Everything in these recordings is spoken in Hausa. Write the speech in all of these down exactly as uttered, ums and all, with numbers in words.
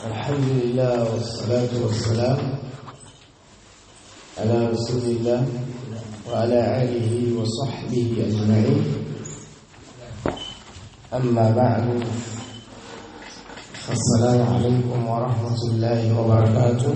الحمد لله والصلاة والسلام على رسول الله وعلى آله وصحبه أجمعين. أما بعد، السلام عليكم ورحمة الله وبركاته.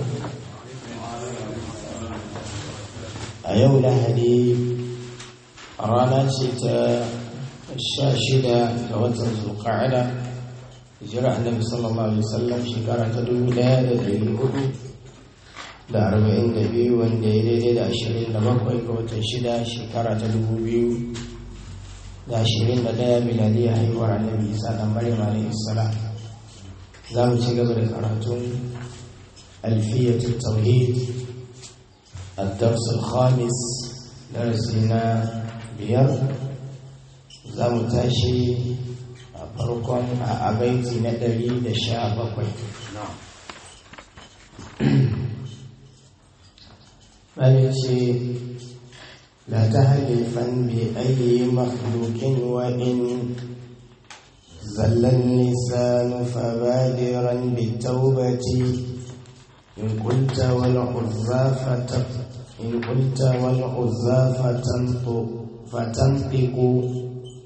أيوم لهدي رانا شتاء الشاشدة لوتر ذو القعدة hijira annabi sallallahu alaihi wasallam shekara ta dubu ɗaya da ɗari hudu da arba'in da biyu wanda ya daidai da ashirin da bakwai ga watan shida shekara ta dubu biyu da ashirin da ɗaya miladiyya haihuwar annabi isa ɗan maryam alaihi salam. za mu ci gaba da karatun alfiyatul tauhid الدرس الخامس درسنا biyar. za mu tashi farkon a baiti na ɗari da sha bakwai. Bale ce, La ta halifan bi ayi makhlukin wa in zallan lisanu fabadiran bi taubati in qulta wal uzza in qulta wal uzza fatantiqu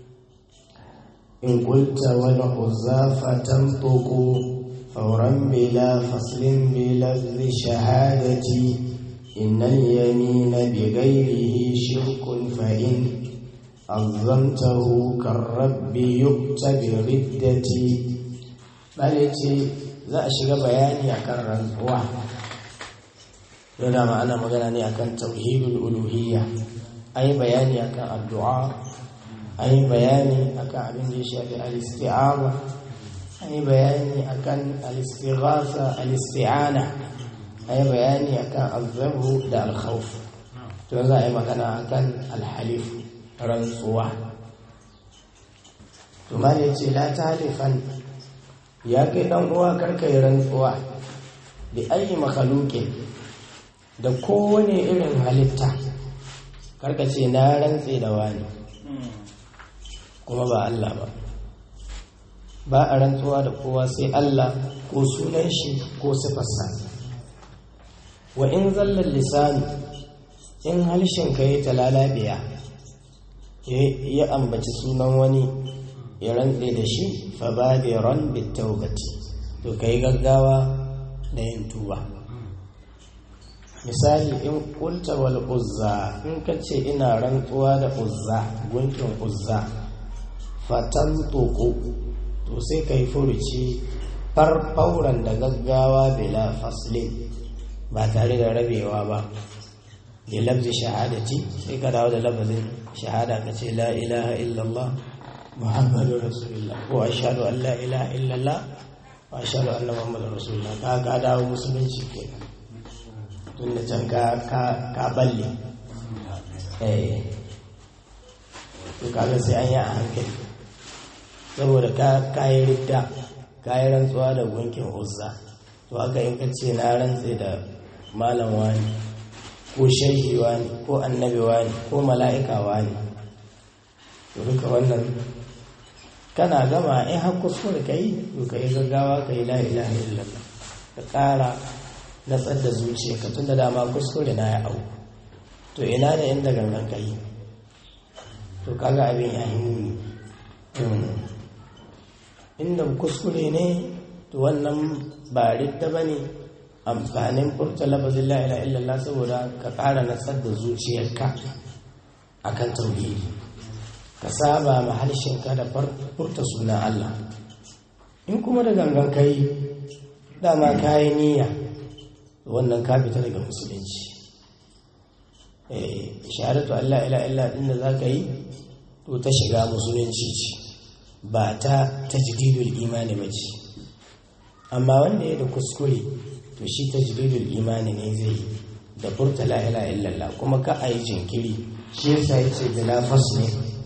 إن قلت والعزى فتنطق فورا بلا فصل بلفظ شهادتي إن اليمين بغيره شرك فإن عظمته كالرب يؤت بردتي. بلتي za a shiga bayani akan rantsuwa. yana ma'ana magana ne akan tauhidul uluhiyya. ai bayani akan addu'a, an yi bayani akan abin da ya shafi al-isti'aza, an yi bayani akan al-istighatha, al-isti'ana, an yi bayani akan al-zabhu da al-khawf. to za a yi magana akan al-halif, rantsuwa. to ma ne ce la talifan, ya kai dan uwa karka yi rantsuwa da ayi makhluqin, da kowane irin halitta. karka ce na rantse da wani kuma ba Allah ba. ba a rantsuwa da kowa sai Allah ko sunan shi ko sifarsa. wa in zallar lisani, in halshen ka yi talalabiya ya ambaci sunan wani ya rantse da shi, fa badiran bitawbati, to kai gaggawa da yin tuba. misali, in qulta wal uzza, in kace ina rantsuwa da uzza, gunkin uzza, fatan toko, to sai ka yi furuci farfauran da gaggawa bila faslin, ba tare da rabewa ba. da lafzi shahadati, sai ka dawo da lafazin shahada, ka ce la ilaha illallah muhammadu rasulullah, ko ashhadu an la ilaha illallah wa ashhadu anna muhammadar rasulullah. ka ka dawo musulunci kenan, tun da can ka ka balle. eh to kaga sai an yi a hankali, saboda ka kayi ridda, kayi rantsuwa da gunkin uzza. to haka in ka ce na rantse da malam wani ko shehi wani ko annabi wani ko mala'ika wani, to duka wannan kana gama in har kuskure kai, to kai gaggawa kai la ilaha illallah, ka ƙara natsar da zuciya ka, tun da dama kuskure na ya au. to ina da inda gangan kai, to kaga abin ya yi muni. inda kuskure ne, to wannan ba ridda ba ne. amfanin furta lafazin la ilaha illallah saboda ka ƙara natsar da zuciyarka akan tauhidi, ka saba ma harshenka da furta sunan Allah. in kuma da gangan kai, dama kayi niyya, wannan ka fita daga musulunci. eh shahadatu an la ilaha illallah din da zaka yi, to ta shiga musulunci ce, ba ta tajdidul imani ba ce. amma wanda ya da kuskure, to shi tajdidul imani ne zai yi da furta la ilaha illallah, kuma ka ayi jinkiri. shi yasa yace bila fasli.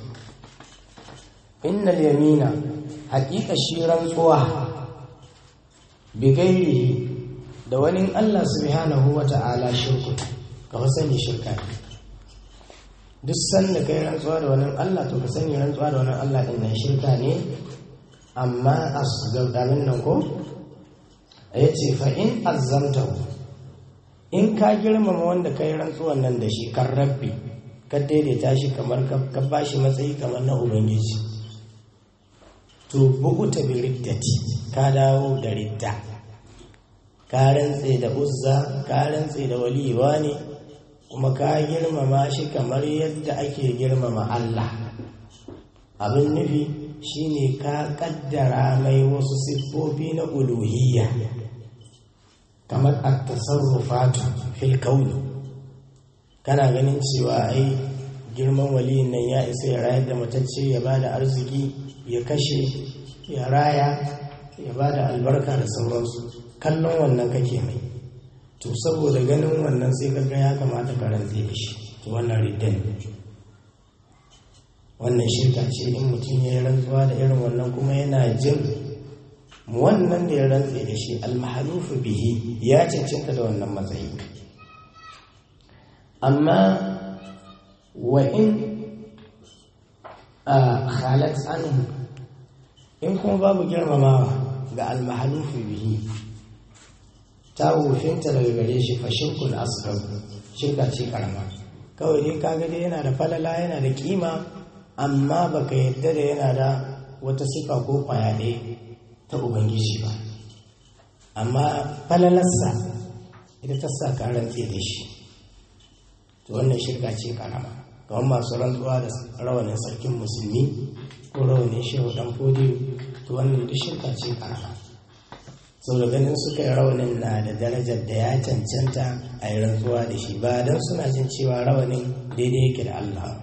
innal yamina, haqiqa shi rantsuwa, bi gairi, da wani Allah subhanahu wata'ala shirku, ka sani shirka ne. duk sanda kai rantsuwa da wani Allah, to ka sani rantsuwa da wani Allah din nan shirka ne. amma asgar damin nan ko ya ce fa in azzamtahu, in ka girmama wanda ka yi rantsuwan nan da shi kan rabbi, ka daidaita shi kamar ka ba shi matsayi kamar na ubangiji, to buguta bi riddati, ka dawo da ridda, ka rantse da uzza, ka rantse da waliwa ne, kuma ka girmama shi kamar yadda ake girmama Allah. Abin nufi shine ka kaddara mai wasu siffofi na uluhiyya kamar at-tasarrufatu fil kauni. Kana ganin cewa ai girman waliyin nan ya isa ya rayar da matacce, ya bada arziki, ya kashe, ya raya, ya bada albarka da sauransu. Kallon wannan kake mai, to saboda ganin wannan sai kaga ya kamata ka rantse da shi, to wannan riddan. Wannan shirka ce in mutum ya yi rantsuwa da irin wannan kuma yana jin wannan da ya rantse da shi almahalufu bihi ya cancanta da wannan matsayi. Amma wa in khalat anhu, in kuma babu girmamawa ga almahalufu bihi, ta wufinta daga gare shi fa shirkun asghar, shirka ce karama. Kawai dai kaga dai yana da falala, yana da kima, amma baka yadda da yana da wata sifa ko kwaya ɗaya ta ubangiji ba, amma falalarsa ita ta sa ka rantse da shi, to wannan shirka ce karama. Kamar masu rantsuwa da rawanin sarkin musulmi ko rawanin shehu dan fodiyo, to wannan duk shirka ce karama. sau da ganin suka yi rawanin na da darajar da ya cancanta a yi rantsuwa da shi, ba don suna jin cewa rawanin daidai yake da Allah.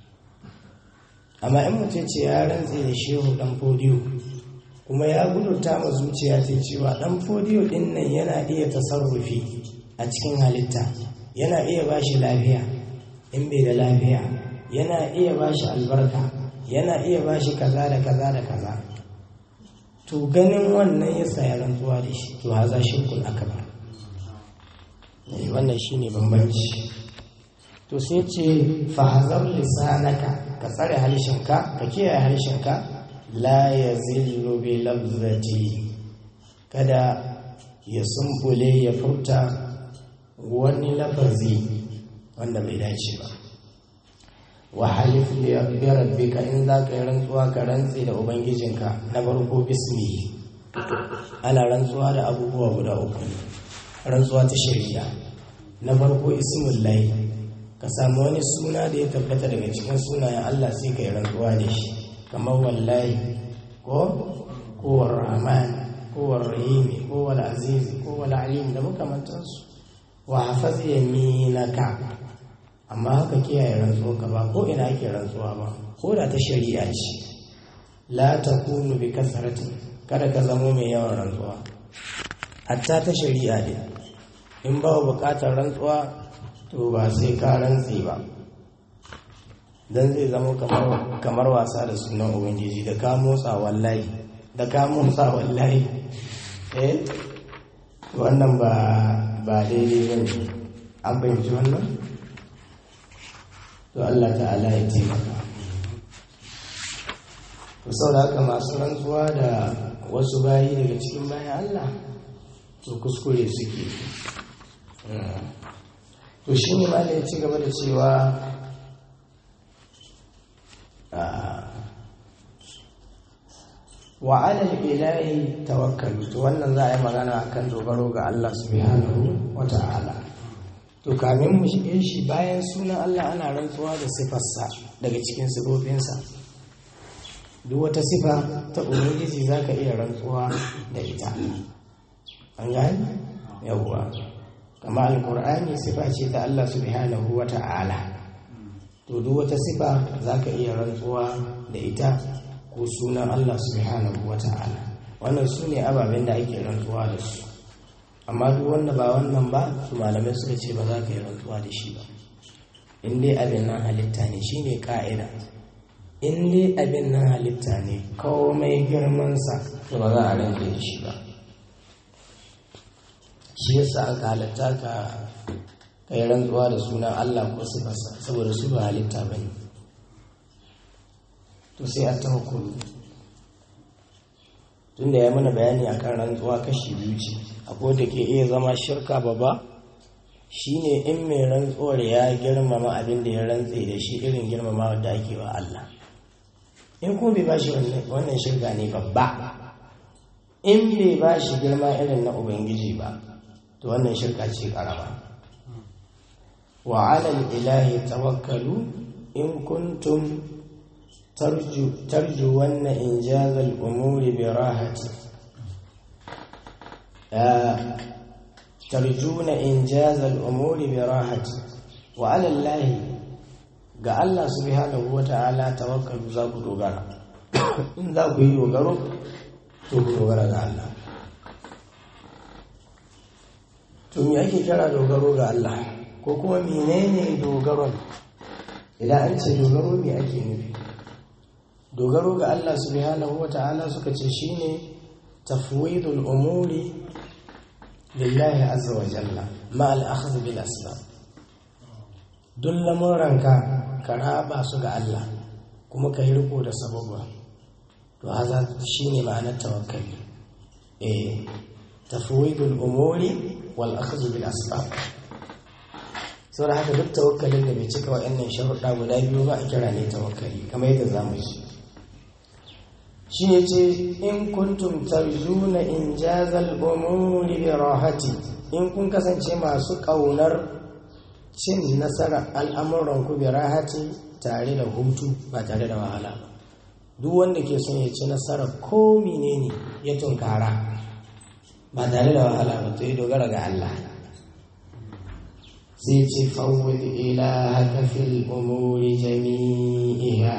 Amma in mutum ce ya rantse da shehu dan fodiyo, kuma ya gudurta ma zuciya ce cewa dan fodiyo din nan yana iya tasarrufi a cikin halitta, yana iya ba shi lafiya in bai da lafiya, yana iya ba shi albarka, yana iya ba shi kaza da kaza da kaza, to ganin wannan ya saya rantsuwa da shi, to haza shirkul akbar. Wannan shine bambanci. To sai ce fahazar lisanaka, ka tsare harshenka, ka kiyaye harshenka, la yazillu bi lafzati, kada ya sumbule ya furta wani lafazi wanda bai dace ba. Wa halif li rabbika, in za ka yi rantsuwa ka rantse da ubangijinka, na farko bismihi, ana rantsuwa da abubuwa guda uku, rantsuwa ta shari'a. Na farko ismullahi, ka samu wani suna da ya tabbata daga cikin sunayen Allah sai ka yi rantsuwa da shi, kamar wallahi ko kowar rahman kowar rahimi kowar azizi kowar alim da makamantansu. Wa hafaz yaminaka, amma haka kiyaye rantsuwa ka ba ko ina ake rantsuwa ba, ko da ta shari'a ce. La takunu bi kasratin, kada ka zamo mai yawan rantsuwa, hatta ta shari'a din in ba bukatar rantsuwa to ba sai ka rantse ba, dan zai zama kamar kamar wasa da sunan ubangiji. Da ka motsa wallahi, da ka motsa wallahi, eh wannan ba ba daidai bane. An fahimci wannan? To Allah ta'ala ya taimaka. To saboda haka masu rantsuwa da wasu bayi daga cikin bayan Allah to kuskure suke. To shi ne ma ya ci gaba da cewa wa alal ilahi tawakkalu. To wannan za a yi magana akan dogaro ga Allah subhanahu wa ta'ala. To kamin mu shige shi, bayan sunan Allah ana rantsuwa da sifarsa daga cikin sifofinsa. Duk wata sifa ta ubangiji za ka iya rantsuwa da ita, an gani yawwa. Kama alkur'ani sifa ce ta Allah subhanahu wa ta'ala, to duk wata sifa za ka iya rantsuwa da ita ko sunan Allah subhanahu wa ta'ala. Wannan su ne ababen da ake rantsuwa da su. Amma duk wanda ba wannan ba, su malamai suka ce ba za ka yi rantsuwa da shi ba. In dai abin nan halitta ne, shi ne ƙa'ida. In dai abin nan halitta ne, komai girmansa, to ba za a rantse da shi ba. Shi yasa aka halatta ka kai rantsuwa da sunan Allah ko sifarsa, saboda su ba halitta ba ne. To sai a ta hukumi, tunda ya mana bayani akan rantsuwa kashi biyu ce, akwai da ke iya zama shirka babba shine in mai rantsuwar ya girmama abin da ya rantse da shi irin girmama da ake wa Allah. In kuma bai bashi wannan shirka ne babba, in bai bashi girma irin na ubangiji ba to wannan shirka ce karama. wa alal ilahi tawakkalu in kuntum tarju tarju wanna injazal umuri bi rahati tarjuna injazal umuri bi rahati wa alal lahi ga Allah subhanahu wa ta'ala tawakkalu za ku dogara. In za ku yi dogaro to ku dogara ga Allah. To me ake kira dogaro ga Allah ko kuma menene dogaron? Idan an ce dogaro me ake nufi? Dogaro ga Allah subhanahu wa ta'ala suka ce shine tafwidul umuri lillahi azza wa jalla ma al-akhdh bil asbab. Duk lamuranka ka raba su ga Allah kuma ka yi riko da sababba, to haza shine ma'anar tawakkali. eh tafwidul umuri wal akhdh bil asbab. saboda haka duk tawakkalin da bai cika wa'annan sharuɗa guda biyu ba a kira ne tawakkali, kamar yadda zamu yi. shi ne ce in kuntum tarjuna injazal umuri bi rahati, in kun kasance masu ƙaunar cin nasarar al'amuranku bi rahati tare da hutu ba tare da wahala ba. Duk wanda ke son ya ci nasarar ko menene ya tunkara ba tare da wahala ba to ya dogara ga Allah. sai ce fawwid ilahaka fil umuri jami'iha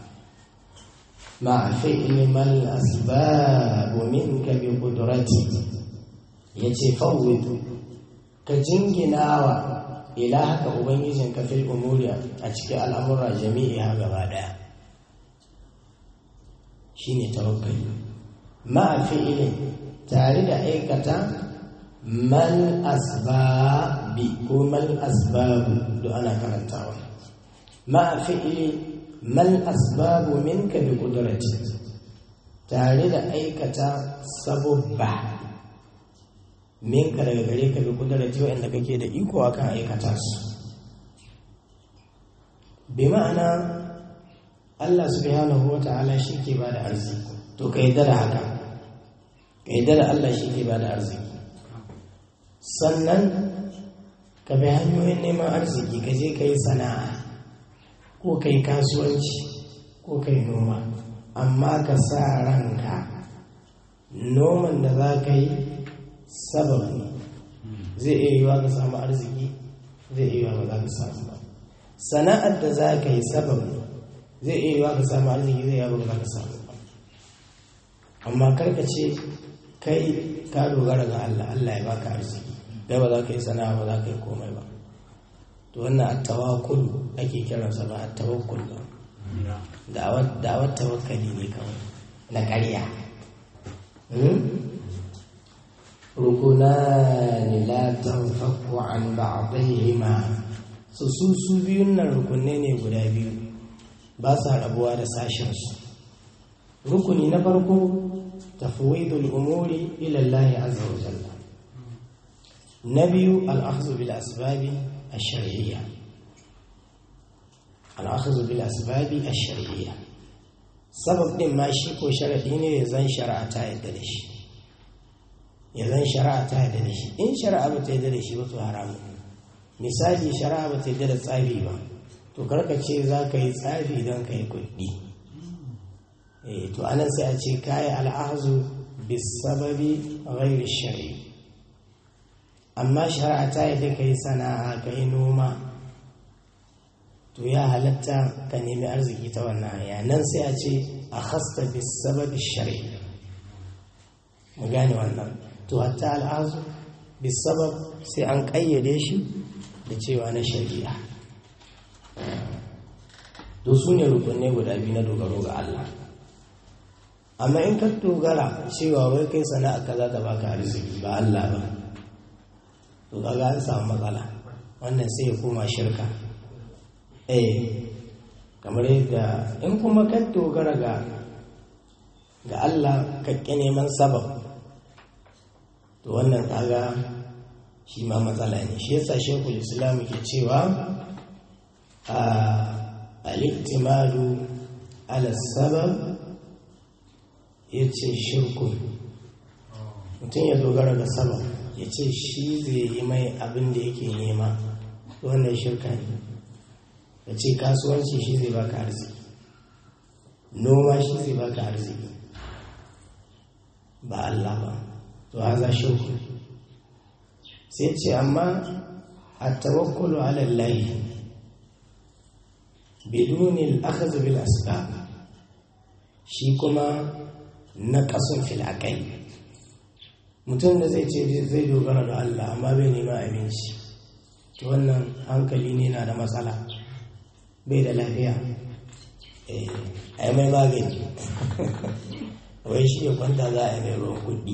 ma fi'li mal asbab minka bi qudrati. yace fawwid ka jinginawa ila haka ubangijin ka fil umuri a cikin al'amura jami'a gaba daya, shine tawakkali. ma fi'ilin tare da aikata mal asbabi ko mal asbabu da ana karantawa. ma fi'ili mal asbabu minka bi qudrati, tare da aikata sababba minka daga gare ka bi kudarati wa'anda kake da iko akan aikata su. bi ma'ana Allah subhanahu wa ta'ala shi ke ba da arziki, to ka yi da haka, ka yi da Allah shi ke ba da arziki. sannan ka bi hanyoyin neman arziki, ka je ka yi sana'a ko ka yi kasuwanci ko ka yi noma, amma ka sa ranka noman da za ka yi sabab ne. zai iya yiwa ka samu arziki, zai iya yiwa ba za ka samu ba. sana'ar da za ka yi sabab ne, zai iya yiwa ka samu arziki, zai yiwa ba za ka samu ba. amma karka ce kai ka dogara ga Allah, Allah ya baka arziki, kai ba za ka yi sana'a ba za ka yi komai ba. to wannan at-tawakkul ake kiransa ba at-tawakkul ba. da'awar tawakkali ne kawai na ƙarya. rukunani la tanfaku an ba'dihima, su su su biyun nan rukunne ne guda biyu ba sa rabuwa da sashen su. rukuni na farko tafwidul umuri ila Allah azza wa jalla, na biyu al-akhdhu bil asbabi ash-shar'iyya. al-akhdhu bil asbabi ash-shar'iyya sabab din ma shi ko sharadi ne zan shari'a ta yadda da shi, ya zan shari'a ta yadda da shi. in shari'a ba ta yadda da shi ba to haramu. misali shari'a ba ta yadda da tsafi ba, to karka ce za ka yi tsafi don ka yi kuɗi. eh to anan sai a ce kayi al'azu bis sababi ghairi shari'i. amma shari'a ta yadda ka yi sana'a, ka yi noma, to ya halatta ka nemi arziki ta wannan hanya. nan sai a ce a khasta bis sababi shari'i. mu gane wannan. to hatta al'azu bisabab sai an kayyade shi da cewa na shari'a. to su ne rukunne guda biyu na dogaro ga Allah. amma in ka dogara cewa wai kai sana'a ka za ta baka arziki ba Allah ba, to kaga an samu matsala. wannan sai ya koma shirka. eh kamar yadda in kuma ka dogara ga ga Allah ka ƙi neman sabab, to to wannan kaga shi ma matsala ne. Shi yasa shekul islam ke cewa a al-iktimalu ala sabab yace shirku, mutum ya dogara ga sabab ya ce shi zai yi mai abin da yake nema, wannan shirka ne. ya ce kasuwanci shi zai baka arziki, noma shi zai baka arziki, ba Allah ba, to haza shirku. sai ce amma at-tawakkulu ala Allah biduni al-akhdh bil asbab shi kuma naqasun fil aql. mutum da zai ce zai dogara da Allah amma bai nema abinci, to wannan hankali ne na da matsala, bai da lafiya. eh ai mai magani wai shi ya kwanta za a yi mai ruwan kuɗi.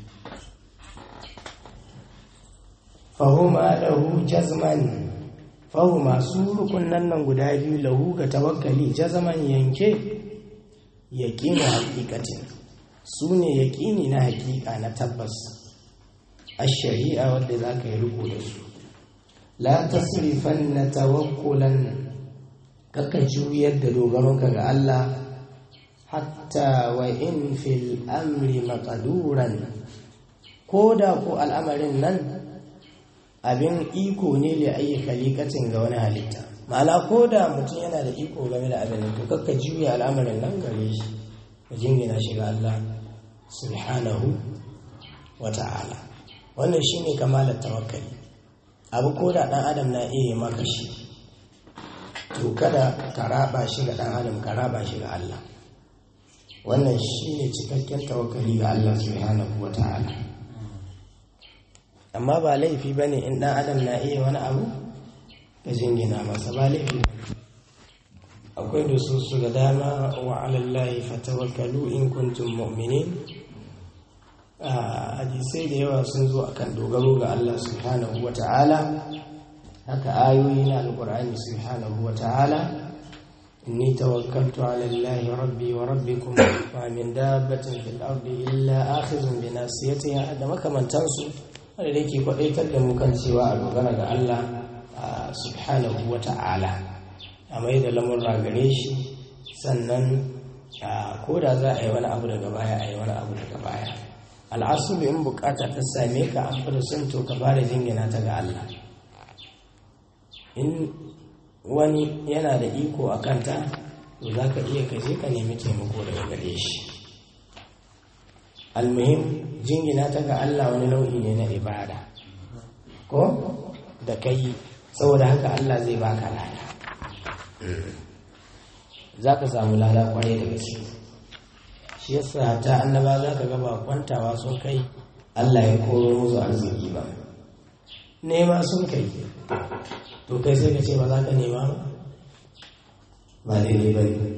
fahuma lahu jazman, fahuma su rukunan nan guda biyu lahu ga tawakkali jazman yanke yaƙini hakikatin, su ne yaƙini na hakika na tabbas a shari'a wadda za ka yi riko da su. la tasrifan na tawakkulan, kaka juyar da dogaronka ga Allah hatta wa in fil amri maqduran, ko da ko al'amarin nan abin iko ne da ayi khaliqatin ga wani halitta. ma'ana ko da mutum yana da iko game da abin to kakka juya al'amarin nan gare shi, ka jingina shi ga Allah subhanahu wa ta'ala. wannan shine kamalar tawakkali. abu ko da dan adam na iya maka shi, to kada ka raba shi ga dan adam, ka raba shi ga Allah. wannan shine cikakken tawakkali ga Allah subhanahu wa ta'ala. amma ba laifi bane in dan adam na iya wani abu ka jingina masa, ba laifi. akwai da su su ga dama wa alallahi fatawakkalu in kuntum mu'minin. a hadisai da yawa sun zo akan dogaro ga Allah subhanahu wa ta'ala, haka ayoyi na alqur'ani subhanahu wa ta'ala. inni tawakkaltu ala allahi rabbi wa rabbikum wa min dabbatin fil ardi illa akhizun bi nasiyatiha, da makamantansu wanda yake kwadaitar da mu kan cewa a dogara ga Allah subhanahu wa ta'ala, a mai da lamurra gare shi. sannan ko da za a yi wani abu daga baya a yi wani abu daga baya. al'asulu in bukata ta same ka an fara son to ka fara jingina ta ga Allah. in wani yana da iko a kanta to za ka iya kaje ka nemi taimako daga gare shi. almuhim jingina ta ga Allah wani nau'i ne na ibada ko da kai, saboda haka Allah zai baka lada, za ka samu lada kwarai da gaske. shi yasa ta annaba za ka gaba kwantawa sun kai Allah ya koro musu arziki ba, nema sun kai, to kai sai ka ce ba za ka nema ba, ba daidai ba ne.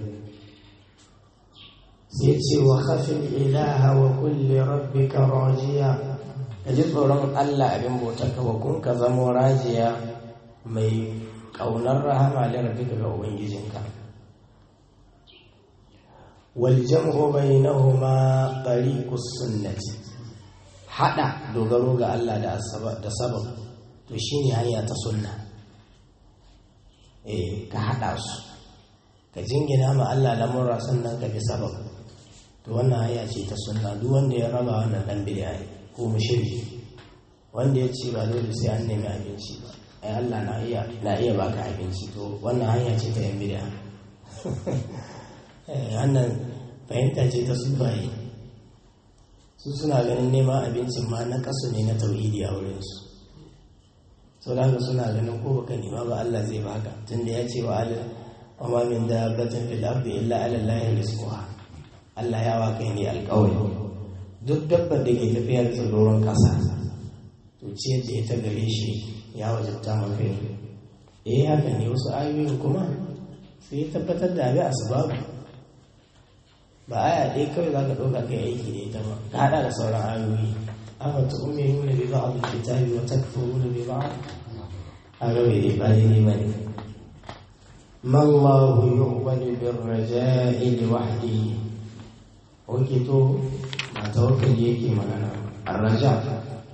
sai ce wa khafil ilaha wa kulli rabbika rajiya, ka ji tsoron Allah abin bautar ka, wa kun ka zamo rajiya mai ƙaunar rahama da rabbika ga ubangijinka. wal jam'u bainahuma tariqus sunnati, hada dogaro ga Allah da asbab da sabab to shine hanya ta sunna. eh ka hada su, ka jingina ma Allah lamurra sannan ka bi sabab, to wannan hanya ce ta sunna. duk wanda ya raba wannan dan bid'a ne ko mushriki, wanda ya ce ba dole sai an nemi abinci ba, ai Allah na iya na iya baka abinci, to wannan hanya ce ta yan bid'a. wannan fahimta ce ta sufaye, su suna ganin neman abincin ma na kasu ne na tauhidi a wurinsu. sau da haka suna ganin ko baka nema ba Allah zai baka, tunda ya ce wa ala wa ma min dabbatin fil ardi illa ala allahi rizquha. Allah ya waka ne alƙawari duk dabbar da ke tafiya da doron ƙasa to ciyar da ita gare shi ya wajabta maka yi. eh haka ne. wasu ayoyin kuma sai ya tabbatar da abin asbabu, ba aya ɗaya kawai za ka ɗauka kai aiki da ita ba, ka haɗa da sauran ayoyi. amma ta umme nuna bai ba abu kitabi wa takfuru nuna bai ba a gabe dai ba ne ba ne. mallahu yu'badu bir raja'i li wahdihi. oke to ba tawakkali yake magana, arraja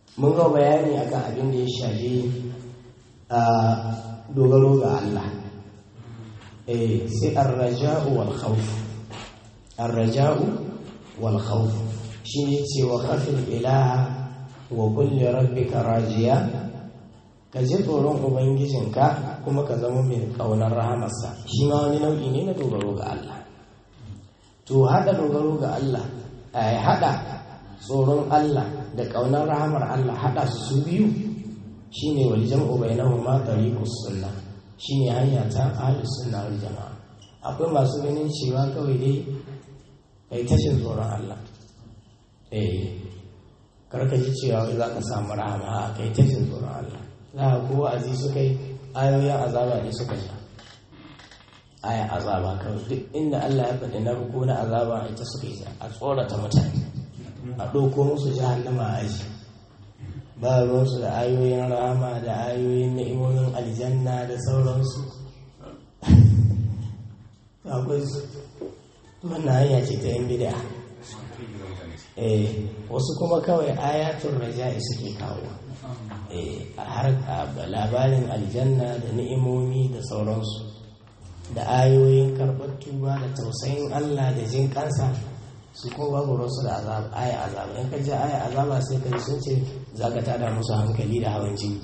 mun ga bayani akan abin da ya shafi a dogaro ga Allah. eh sai ar-raja'u wal khawf ar-raja'u wal khawf shine cewa khafil ilaha wa kulli rabbika rajiya, ka ji tsoron ubangijinka kuma ka zama mai kaunar rahamarsa. shi ma wani nau'i ne na dogaro ga Allah. to hada dogaro ga Allah ai hada tsoron Allah da kaunar rahamar Allah, hada su su biyu shine wal jam'u bainahuma tariqus sunnah, shine hanya ta ahlus sunna wal jamaa. akwai masu ganin cewa kawai dai kai tashin tsoron Allah, eh karka ji cewa za ka samu rahama, kai tashin tsoron Allah. za ka kowa azi suka yi ayoyin azaba ne suka sha aya azaba kawai, duk inda Allah ya faɗi na ruko na azaba ita suka yi a tsorata mutane, a ɗauko musu jahannama a aji. ba ruwansu da ayoyin rahama da ayoyin ni'imomin aljanna da sauransu. akwai wannan hanya ce ta yin bid'a. eh wasu kuma kawai ayatul raja'i suke kawo, eh har labarin aljanna da ni'imomi da sauransu, da ayoyin karɓar tuba da tausayin Allah da jin kansa. su ko babu ruwansu da azaba, aya azaba. in ka ji aya azaba sai ka sun ce za ka tada musu hankali da hawan jini.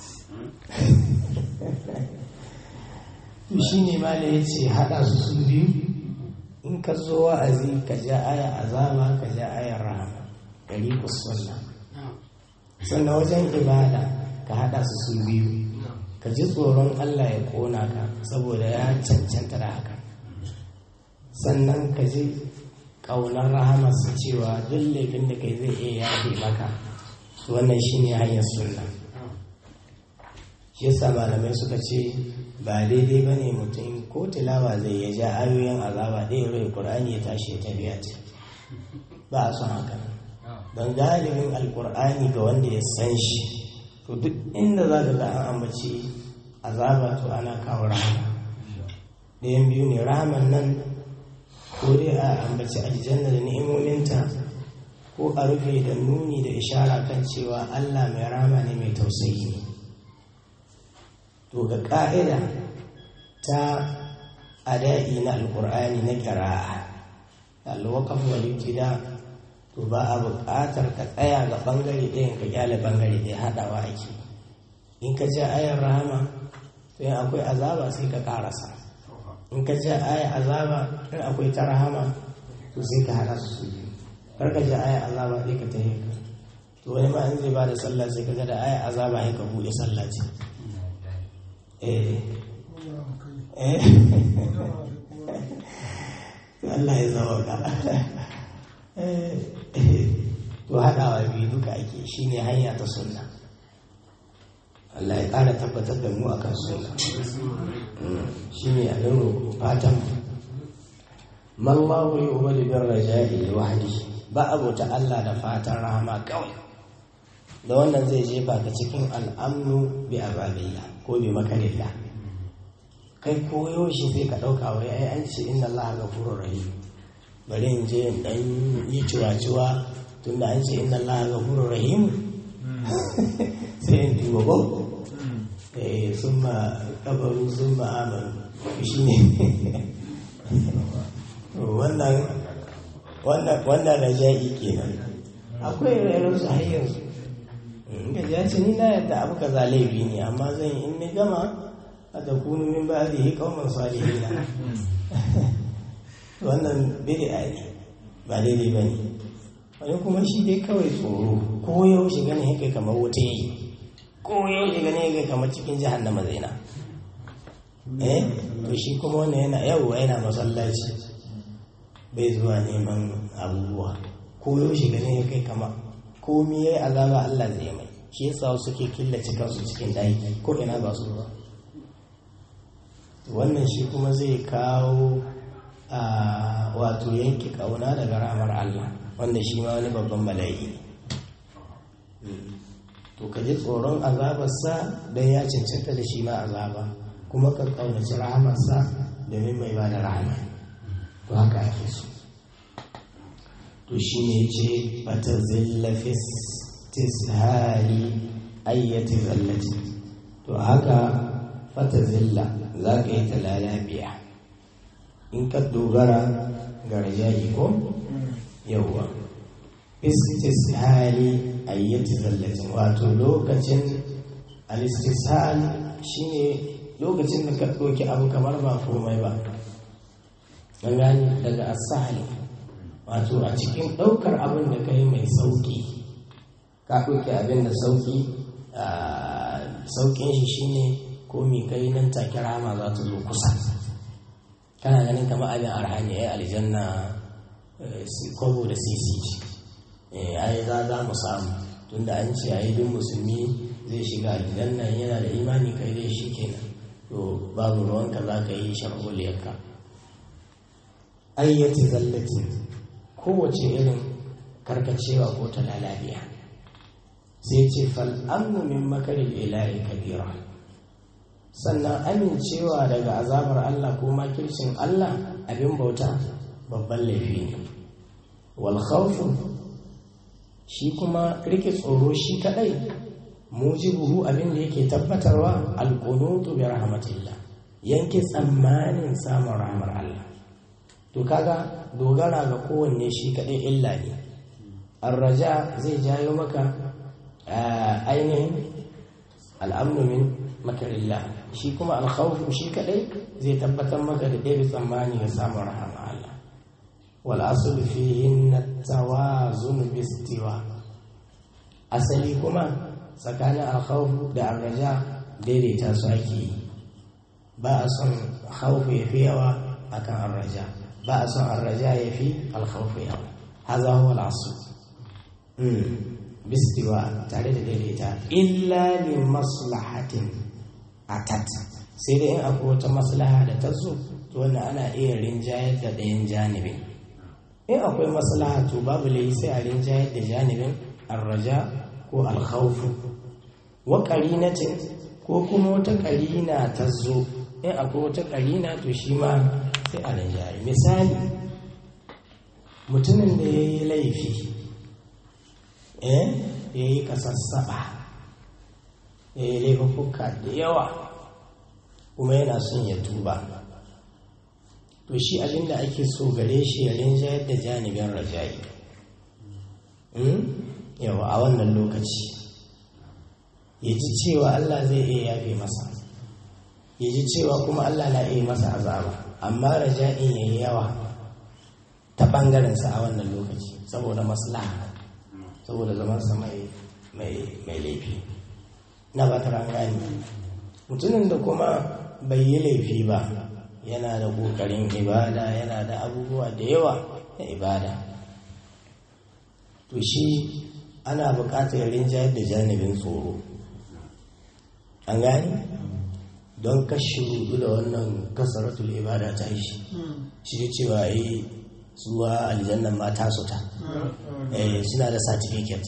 shi ne ma da ya ce haɗa su su biyu. in ka zo wa'azi ka ja aya azaba ka ja ayar rahama, ɗari kusurna. sannan wajen ibada ka haɗa su su biyu, ka ji tsoron Allah ya ƙona ka saboda ya cancanta da haka. sannan ka ji ƙaunar rahamarsa cewa duk laifin da kai zai iya yafe maka. wannan shi ne hanyar sunna. shi yasa malamai suka ce ba daidai ba ne mutum ko tilawa zai ya ja ayoyin azaba ɗaya rai ƙur'ani ya tashi ta biya ce, ba a son haka. don galibin alƙur'ani ga wanda ya san shi, to duk inda za ka ga an ambaci azaba to ana kawo rahama. ɗayan biyu ne, rahaman nan ko dai a ambaci aljanna da ni'imominta, ko a rufe da nuni da ishara kan cewa Allah mai rahama ne mai tausayi ne. to ga ƙa'ida ta ada'i na alƙur'ani na ƙira'a al-waqf wal ibtida, to ba a buƙatar ka tsaya ga bangare ɗayan ka kyale bangare ɗaya, haɗawa ake. in ka ja ayar rahama to yin akwai azaba sai ka ƙarasa, in ka ja ayar azaba in akwai ta rahama to sai ka haɗa su su biyu. kar ka ja ayar azaba sai ka tafi ka, to wani ma in zai ba da sallah sai ka ga da ayar azaba sai ka buɗe sallah ce. eh eh Allah ya zama ka. to haɗawa biyu duka ake, shi ne hanya ta sunna. Allah ya ƙara tabbatar da mu akan sunna. shi ne a ɗin fatan mallahu ya ubali bin raja'i wahdi, ba abota Allah da fatan rahama kawai, da wannan zai jefa ka cikin al'amnu bi azabillah ko bi makarilla. kai koyo shi sai ka ɗauka wai ai an ce inna Allah ghafurur rahim, bari in je in dan yi ciwa-ciwa tunda an ce inna Allah ghafurur rahim sai in duba ba eh summa kabaru summa amanu, shine wannan wannan wannan raja'i kenan. akwai rayuwar su har yanzu in ga ya ce ni na yadda abu kaza laifi ne, amma zan yi in ni gama a takunu min ba'dihi qauman salihin. wannan bid'a ne, ba daidai ba ne. wani kuma shi dai kawai tsoro, ko yau shi gane yake kamar wuta yi, ko yau shi gane yake kamar cikin jahannama zaina. eh to shi kuma wannan yana yawwa yana masallaci bai zuwa neman abubuwa, ko yau shi gane yake kamar komi yayi azaba Allah zai mai. shi yasa suke killace kansu cikin daki ko ina ba su ba. wannan shi kuma zai kawo a wato yanki kauna daga ramar Allah, wanda shi ma wani babban bala'i ne. to ka ji tsoron azabarsa don ya cancanta da shi ma azaba, kuma ka kaunaci rahamarsa domin mai ba da rahama. to haka ake so. to shi ne ce fata zillafis istishali ayyati zallati to haka fata zilla za ka yi talalabiya in ka dogara ga raja'i ko yawwa istishali ayyati zallati wato lokacin al-istishal shine lokacin da ka ɗauki abu kamar ba komai ba an gani daga asali wato a cikin ɗaukar abin da ka yi mai sauƙi ka ɗauki abin da sauƙi sauƙin shi shine komi kai nan take rama za ta zo kusa kana ganin kamar abin arhani ya yi aljanna kwabo da sisi ai za za mu samu tunda an ce a yi duk musulmi zai shiga aljanna yana da imani kai dai shi kenan to babu ruwanka za ka yi sharholiyarka ayyati zallatin kowace irin karkacewa ko ta lalabiya sai ce fal'amnu min makarin ilahi kabira sannan amincewa daga azabar Allah ko makircin Allah abin bauta babban laifi ne wal khawfu shi kuma rike tsoro shi kadai mujibuhu abin da yake tabbatarwa alqunutu bi rahmatillah yanke tsammanin samun rahmar Allah to kaga dogara ga kowanne shi kadai illa ne arraja zai jayo maka ainihin al'amnu min makarillah shi kuma alkhawfu shi kadai zai tabbatar maka da ɗaya tsammani ga samun rahmar Allah wal aslu fihi at-tawazun bi istiwa asali kuma tsakanin alkhawfu da arraja daidaita su ake yi ba a son khawfu ya fi yawa akan arraja ba a son arraja ya fi alkhawfu yawa haza huwa al'asu bistiwa tare da daidaita illa li maslahatin atat sai dai in akwai wata maslaha da ta zo to wannan ana iya rinjayar da ɗayan janibin in akwai maslaha to babu laifi sai a rinjayar da janibin arraja ko alkhawfu wa qarinatin ko kuma wata qarina ta zo in akwai wata qarina to shi ma sai a rinjaye misali mutumin da ya yi laifi eh ya yi kasassaba ya yi laifuka da yawa kuma yana son ya tuba to shi abinda ake so gare shi ya rinjayar da janibin rajayi yawa a wannan lokaci ya ji cewa Allah zai iya yafe masa ya ji cewa kuma Allah na iya masa azaba amma raja'i ya yi yawa ta ɓangarensa a wannan lokaci saboda maslaha saboda zamansa mai laifi na ba ta rangani mutumin da kuma bai yi laifi ba yana da ƙoƙarin ibada yana da abubuwa da yawa na ibada to shi ana buƙatar rinjayar da janibin tsoro an gani don kashe rudu da wannan kasaratul ibada ta yi shi shi cewa yi zuwa aljannan mata su ta suna da certificate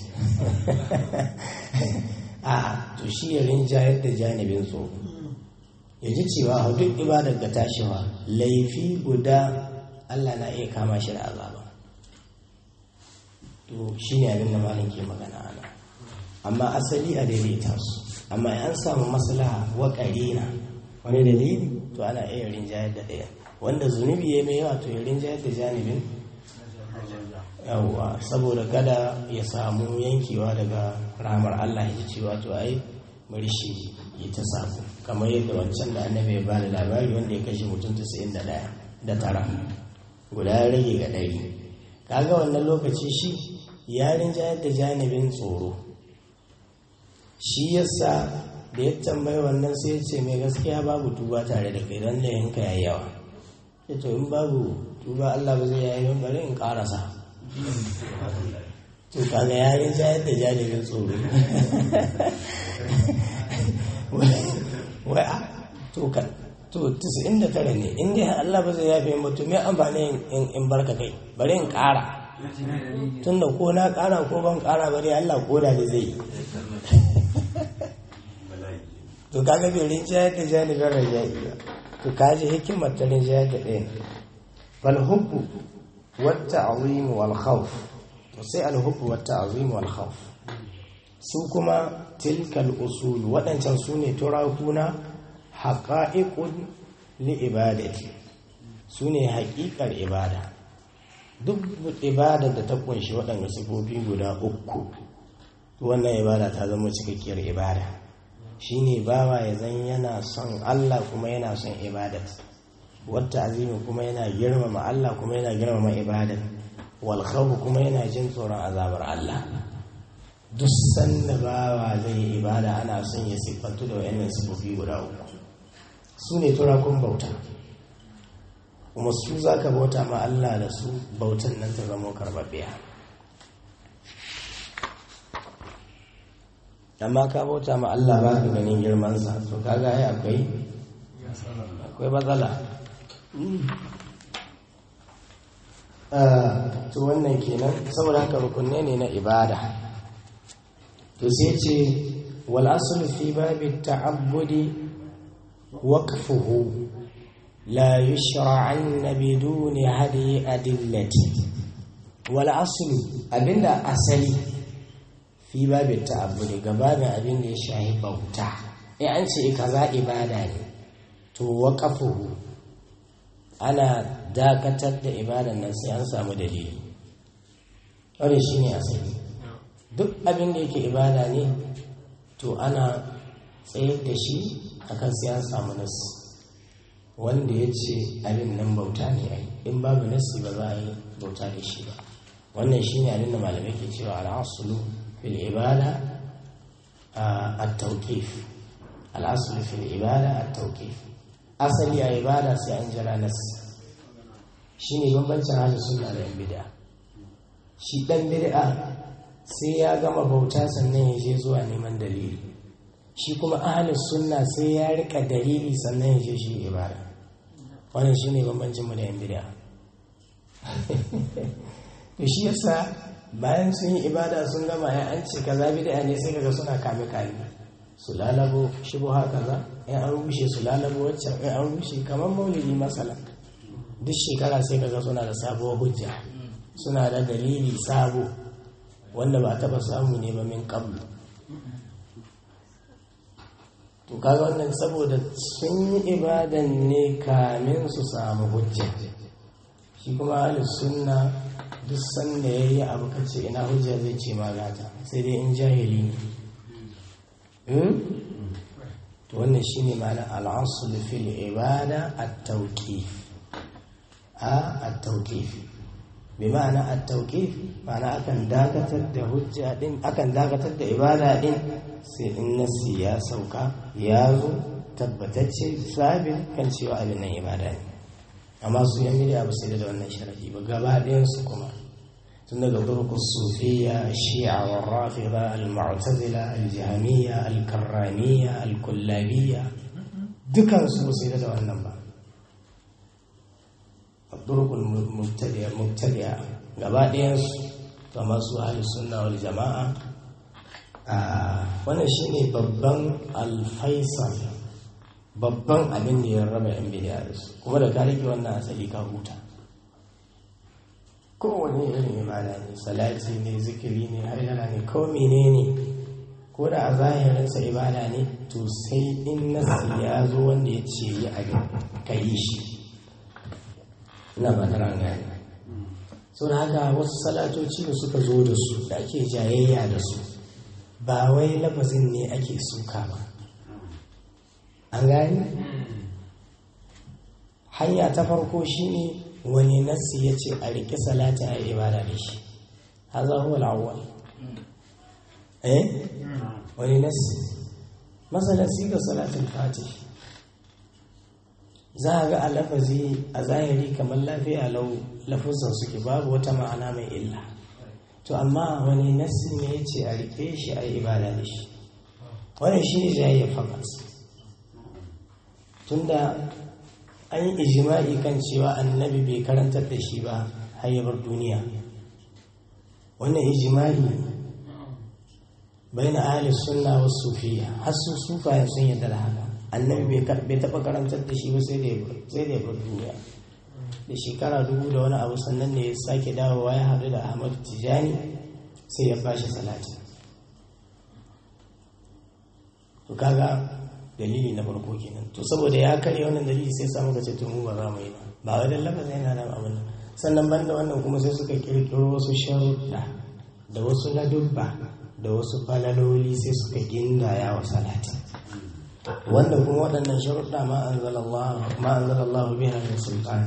a to shi ya rinjayar da janibin tsoro ya ji cewa duk ibadar ga tashiwa laifi guda Allah na iya kama shi da azaba to shi ne abin da malin ke magana ana amma asali a daidaita su amma an samu maslaha wa qarina wani dalili to ana iya rinjayar da ɗaya wanda zunubi ya mai yawa to ya rinjayar da janibin yawwa saboda kada ya samu yankewa daga ramar Allah ya ji cewa to ai bari shi ya ta samu kamar yadda wancan da annabi ya bada labari wanda ya kashe mutum tasa'in da ɗaya da tara guda ya rage ga ɗari kaga wannan lokaci shi ya rinjayar da janibin tsoro shi yasa da ya tambayi wannan sai ce mai gaskiya babu tuba tare da kai don layinka ya yawa ya to in babu tuba Allah ba zai yayi bari in karasa to kaga ya rinjayar da janibin tsoro wai a to kan to tisa'in da tara ne in dai Allah ba zai yafe mutum mai amfani in barka kai bari in kara tunda ko na kara ko ban kara bari Allah ko da zai yi to kaga bai rinjayar da janibin rajayi ba to kaji hikimar ta rinjayar da ɗaya wal hubbu wat ta'zim wal khawf to sai al hubbu wat ta'zim wal khawf su kuma tilkal usul waɗancan su ne turakuna haƙa'iƙun li ibadati su ne haƙiƙar ibada duk ibada da ta kunshi waɗanda sifofi guda uku wannan ibada ta zama cikakkiyar ibada shine bawa ya zan yana son Allah kuma yana son ibadat wata azimi kuma yana girmama Allah kuma yana girmama ibadat wal khawf kuma yana jin tsoron azabar Allah duk sanda bawa zai yi ibada ana son ya siffantu da wayannan sifofi guda uku su ne turakun bauta kuma su za ka bauta ma Allah da su bautan nan ta zama karbabbiya amma ka bauta ma Allah ba ka ganin girmansa to kaga ai akwai akwai matsala to wannan kenan saboda haka rukunne ne na ibada to sai ce wal aslu fi babi ta'abbudi waqfuhu la yushra'an biduni hadi adillati wal aslu abinda asali fi babi ta'abbudi gababin abinda ya shahi bauta eh an ce kaza ibada ne to waqfuhu ana dakatar da ibadan nan sai an samu dalili wannan shine asali duk abin da yake ibada ne to ana tsayar da shi akan sai an samu nasi wanda ya ce abin nan bauta ne ai in babu nasi ba za a yi bauta da shi ba wannan shine abin da malamai ke cewa al-aslu fil ibada at-tawqif al-aslu fil ibada at-tawqif asali a ibada sai an jira nasi shine bambancin hali sunna da yan bid'a shi dan bid'a sai ya gama bauta sannan ya je zuwa neman dalili shi kuma ahlus sunna sai ya rika dalili sannan ya je shi ibada wannan shine bambancin mu da yan bid'a to shi yasa bayan sun yi ibada sun gama ya an ce kaza bid'a ne sai kaga suna kame kame su lalabo shubha kaza in an rushe su lalabo waccan in an rushe kamar maulidi masalan duk shekara sai kaga suna da sabuwar hujja suna da dalili sabo wanda ba taba samu ne ba min qablu to kaga wannan saboda sun yi ibadan ne kamin su samu hujja shi kuma ahlus sunna duk sanda yayi abu kace ina hujja zai ce ma gata sai dai in jahili ne hmm? to wannan shine ma'ana al-asl fil ibada at-tawqif a at-tawqif bi ma'ana at-tawqif ma'ana akan dakatar da hujja din akan dakatar da ibada din sai in nasi ya sauka ya zo tabbatacce sabin kan cewa abin nan ibada ne amma su yan bid'a ba sai da wannan sharadi ba gaba ɗayan su kuma tun daga turkus sufiyya shi'a wa rafida al-mu'tazila al-jahmiyya al-karramiyya al-kullabiyya dukan su sai da wannan ba turkul mubtadi'a mubtadi'a gaba ɗayan su kamar su ahlus sunna wal jama'a wannan shine babban al-faisal babban abin da ya raba yan bid'a da su kuma da ka rike wannan asali ka huta kowane irin ibada ne salati ne zikiri ne hailala ne ko menene ko da a zahirinsa ibada ne to sai in nasi ya zo wanda ya ce yi abin ka yi shi ina ba ta gani so da haka wasu salatoci da suka zo da su da ake jayayya da su ba wai lafazin ne ake suka ba an gani hanya ta farko shine wani nassi ya ce a riƙe salati a ibada da shi haza huwa al'awwal eh wani nassi masalan siga salatul fatih za a ga a lafazi a zahiri kamar lafiya lau lafuzan suke babu wata ma'ana mai illa to amma wani nassi ne ya ce a riƙe shi a ibada da shi wani shi ne jayayyar fakat tunda an yi ijima'i kan cewa annabi bai karantar da shi ba har ya bar duniya wannan ijima'i bai na ahli sunna wa sufiya har su sufayen sun yadda da haka annabi bai taɓa karantar da shi ba sai da ya bar duniya da shekara dubu da wani abu sannan ne ya sake dawowa ya haɗu da ahmadu tijani sai ya bashi salati to kaga dalili na farko kenan. To saboda ya karya wannan dalili sai samu ka ce to mu ba za mu yi ba ba wai dan lafazin yana da abin nan. Sannan banda wannan kuma sai suka kirkiro wasu sharuɗa da wasu ladubba da wasu falaloli sai suka gindaya wa salati, wanda kuma waɗannan sharuɗa ma anzalallahu biha min sultan.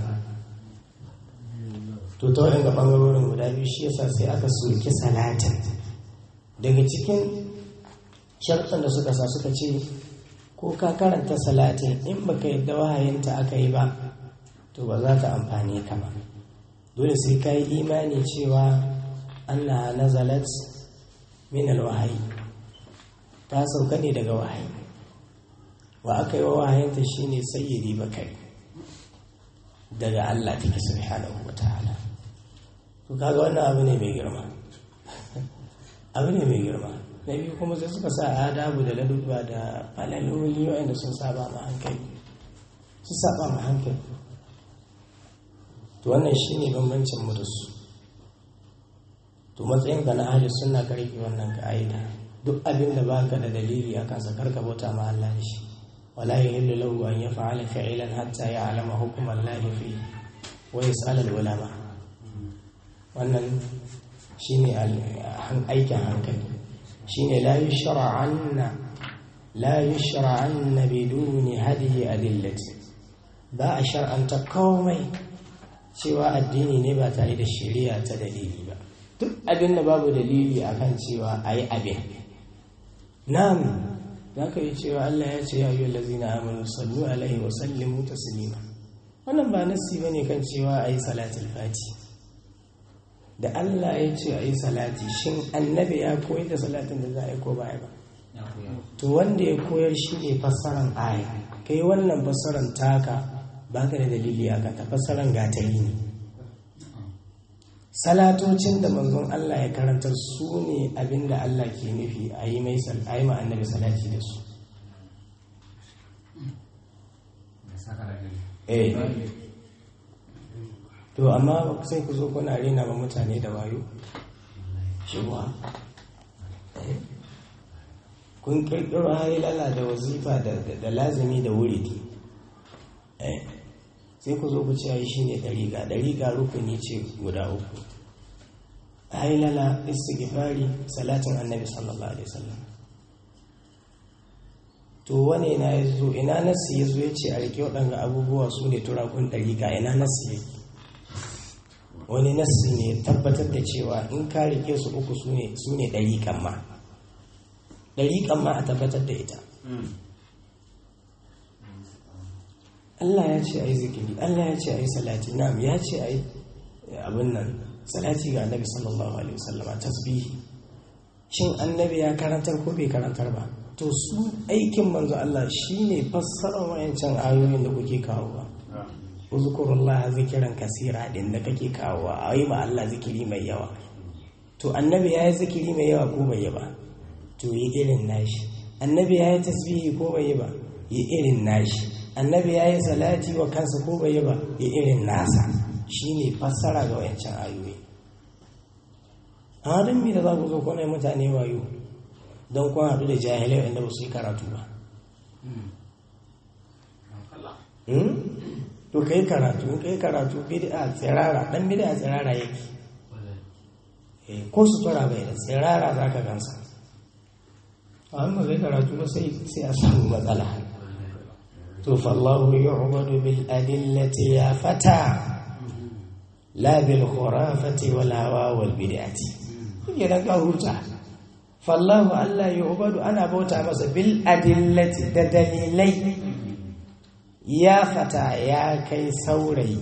To ta waɗanda ɓangarorin guda biyu shi yasa sai aka soki salatin. Daga cikin sharuɗan da suka sa suka ce ko ka karanta salatin in baka yadda wahayinta aka yi ba to ba za ta amfane ka ba. Dole sai ka yi imani cewa annaha nazalat min alwahayi, ta sauka ne daga wahayi. Wa aka yi wa wahayinta shine sayyidi bakari, daga Allah take subhanahu wataala. To kaga wannan abu ne mai girma abu ne mai girma na biyu kuma sai suka sa adabu da ladubba da falaloli wa'anda sun saba ma hankali su saba ma hankali. To wannan shine bambancin mu da su. To matsayin ka na ahli sunna karki wannan ka'ida, duk abin da baka da dalili akan sa karka bauta ma Allah da shi. wala yahillu lahu an yaf'ala fi'lan hatta ya'lama hukm Allah fi wa yas'al al-ulama. Wannan shine aikin hankali, shine la yushra'anna la yushra'anna biduni hadiyi adillati. Ba a shar'anta komai cewa addini ne ba tare da shari'a ta dalili ba. Duk abin da babu dalili akan cewa ayi abin, na'am za ka yi cewa Allah ya ce ya yi lazina amanu sallu alaihi wa sallimu taslima. Wannan ba nassi bane kan cewa ayi salatul fati. Da Allah ya ce ayi salati, shin annabi ya koyar da salatin da za a yi ko ba ba? To wanda ya koyar shi ne fassaran aya, kai wannan fassaran taka baka da dalili aka ta fassaran gatari ne. Salatocin da manzon Allah ya karanta su ne abinda Allah ke nufi a yi mai a yi ma annabi salati da su. Eh. To amma sai ku zo kuna rena ma mutane da wayo. Shiwa. Kun kirkiro hailala da wazifa da da lazimi da wuridi. Eh. Sai ku zo ku ce ai shine dariqa, dariqa rukuni ce guda uku. Hailala, istighfari, salatin annabi sallallahu alaihi wasallam. To wane na yazo ina nasi yazo yace a rike wadanga abubuwa su ne turakun dariqa, ina nasi yake? Wani nasi ne tabbatar da cewa in ka rike su uku su ne su ne dariqan ma. Dariqan ma a tabbatar da ita. Allah ya ce a yi zikiri, Allah ya ce a yi salati, na'am ya ce a yi abin nan salati ga annabi sallallahu alaihi wasallama, tasbihi. Shin annabi ya karantar ko bai karantar ba? To su aikin manzo Allah shine fassarar wayancan ayoyin da kuke kawowa. Uzkurullah zikiran kasira din da kake kawowa, ayi ma Allah zikiri mai yawa. To annabi ya yi zikiri mai yawa ko bai yi ba? To yi irin nashi. Annabi ya yi tasbihi ko bai yi ba? Yi irin nashi. Annabi ya yi salati wa kansa ko bai yi ba? Ya irin nasa. Shi ne fassara ga wayancan ayoyi. Hadin mi da za ku zo kone mutane wayo don kun haɗu da jahilai wanda ba su yi karatu ba. To ka yi karatu, in ka yi karatu bid'a tsirara, ɗan bid'a tsirara yake. Ko su tura bai da tsirara za ka gansa. Amma zai karatu ba sai a samu matsala. To fallahu yu'badu bil adillati ya fata la bil khurafati wal hawa wal bid'ati. Kike da huta. Fallahu Allah yu'badu ana bauta masa bil adillati da dalilai ya fata ya kai saurayi.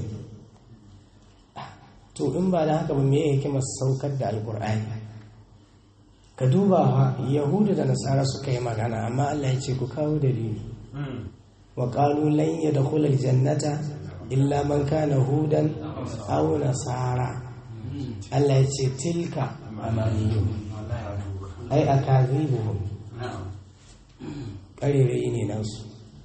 To in ba da haka ba me yake masa saukar da alqur'ani? Ka duba Yahudu da Nasara suka yi magana amma Allah ya ce ku kawo dalili. وقالوا لن يدخل الجنة إلا من كان هودا أو نصارى. الله يقول تلك أمانيهم أي أكاذيبهم قريرين نفسه.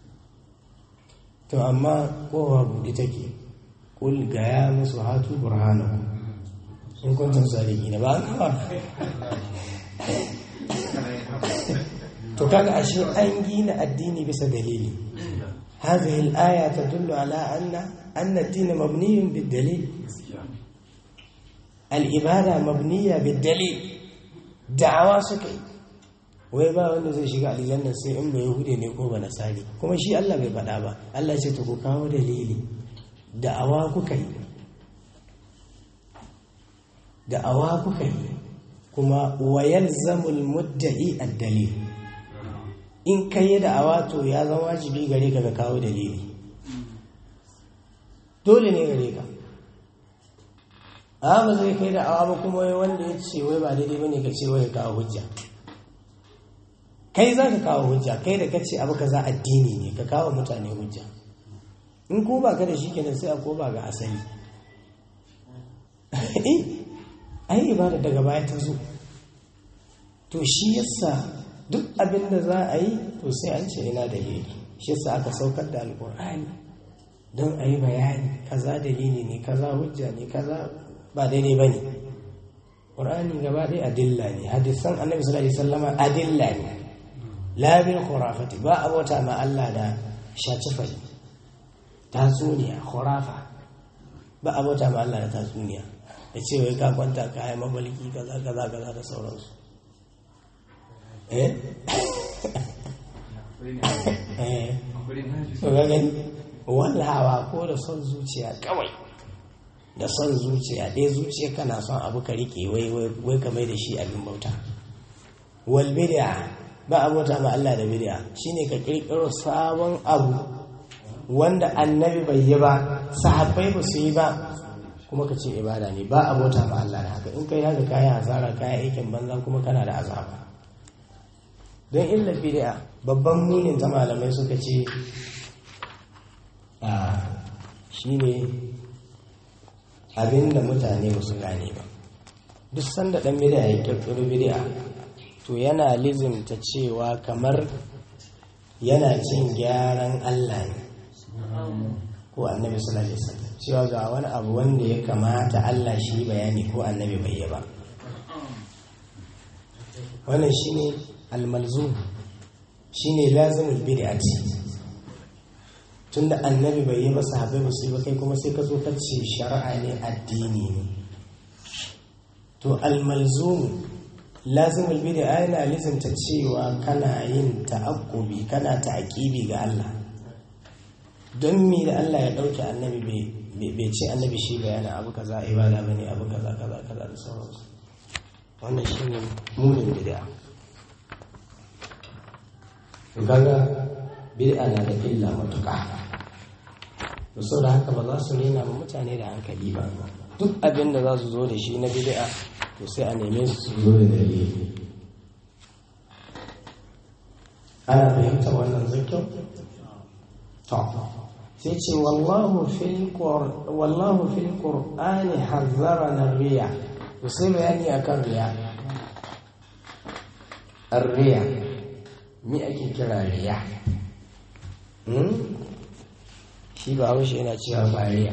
to amma kowa buɗe take, kul gaya musu hatu burhanakum in kuntum sadiqin ba ba. To kaga ashe an gina addini bisa dalili. hadhihi al-aya tadullu ala anna anna ad-din mabniyun bid-dalil. al-ibada mabniya bid-dalil. da'awa suka yi wai ba wanda zai shiga aljanna sai in ba yahudi ne ko ba nasari, kuma shi Allah bai faɗa ba. Allah ya ce to ku kawo dalili. da'awa kuka yi da'awa kuka yi kuma wayal zamul mudda'i ad-dalil. in kai da'awa to ya zama wajibi gare ka ka kawo dalili, dole ne gare ka. a ba zai kai da'awa ba kuma wanda ya ce wai ba daidai bane ka ce wai ka kawo hujja. kai za ka kawo hujja, kai da ka ce abu kaza addini ne ka kawo mutane hujja. in ko ba ka da shi kenan sai a ko ba ga asali. ai ibada daga baya ta zo, to shi yasa duk abin da za a yi to sai an ce ina dalili. shi yasa aka saukar da alkur'ani don a yi bayani kaza dalili ne, kaza hujja ne, kaza ba daidai ba ne. ƙur'ani gaba ɗaya adilla ne, hadisan annabi sallallahu alaihi wasallama adilla ne, labin khurafati. ba abota ma Allah da shacifai tatsuniya khurafa, ba abota ma Allah da tatsuniya da ce wai ka kwanta ka yi mabaliki kaza kaza kaza da sauransu. eh eh to ga gani wallawa ko da son zuciya kawai, da son zuciya ɗaya zuciya kana son abu ka rike wai wai ka mai da shi abin bauta. wal bid'a, ba abota ma Allah da bid'a shine ka kirkiro sabon abu wanda annabi bai yi ba, sahabbai ba su yi ba, kuma ka ce ibada ne. ba abota ma Allah da haka. in kai haka kayan hasara, kayan aikin banza, kuma kana da azaba. don illa bid'a babban munin ta malamai suka ce a shine abinda mutane ba su gane ba. duk sanda dan bid'a ya kirkiro bid'a to yana lizimta cewa kamar yana cin gyaran Allah ne ko annabi sallallahu alaihi wasallam, cewa ga wani abu wanda ya kamata Allah shi bayani ko annabi bai yi ba. wannan shine al-malzum, shine lazimul bid'ati. tunda annabi bai yi ba, sahabbai ba su yi ba, kai kuma sai ka zo ka ce shari'a ne, addini ne. to al-malzum lazimul bid'a yana lizimta cewa kana yin ta'aqqubi, kana ta'aqibi ga Allah. don mi da Allah ya dauke annabi bai ce annabi shi bayana abu kaza ibada bane, abu kaza kaza kaza da sauransu. wannan shine munin bid'a. to kaga bid'a na da illa matuƙa, to saboda haka ba za su rena ma mutane da hankali ba. duk abin da za su zo da shi na bid'a to sai a neme su su zo da dalili. ana fahimta wannan zakyau? to sai ce wallahu fil wallahu fil qur'ani hazzarana riya. to sai bayani akan riya. ar-riya, me ake kira riya? hmm? shi ba haushe yana cewa fariya.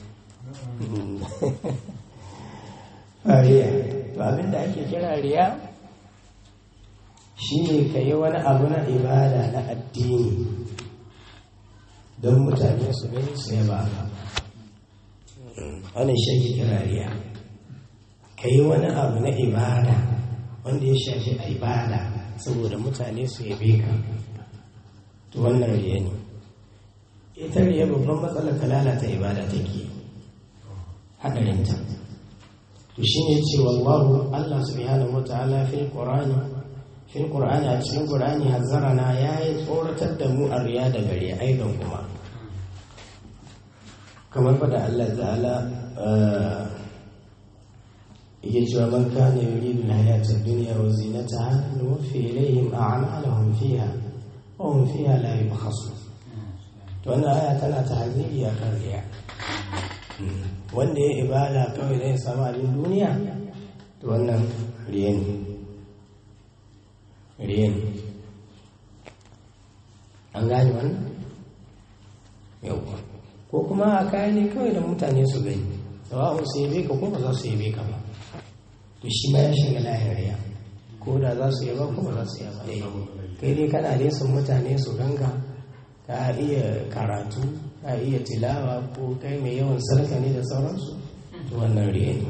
fariya to abinda ake kira riya shi ne ka yi wani abu na ibada na addini don mutane su gani su yaba ka. wannan shi ake kira riya. ka yi wani abu na ibada wanda ya shafi ibada saboda mutane su yabe ka, to wannan riya ne. ita riya babban matsalar ka lalata ibada take, hadarinta. to shi ne ce wallahu, Allah subhanahu wa ta'ala fil qur'ani fil qur'ani a cikin qur'ani hazzarana yayi tsoratar da mu a riya da gare aidan kuma kamar fada Allah ta'ala yake cewa man kana yuridu al-hayata ad-dunya wa zinataha nuwaffi ilayhim a'malahum fiha wa hum fiha la yubkhasun. to wannan aya tana tahziri akan riya. wanda ya ibada kawai zai samu abin duniya, to wannan riya ne. riya ne an gane wannan yau. ko kuma a kayan ne kawai da mutane su gani, sawa'un su yabe ka ko ba za su yabe ka ba, to shi ma ya shiga layin riya. ko da za su yaba kuma za su yaba kai dai kana dai sun mutane su ganka ka iya karatu ka iya tilawa ko kai mai yawan sarka ne da sauransu to wannan riya ne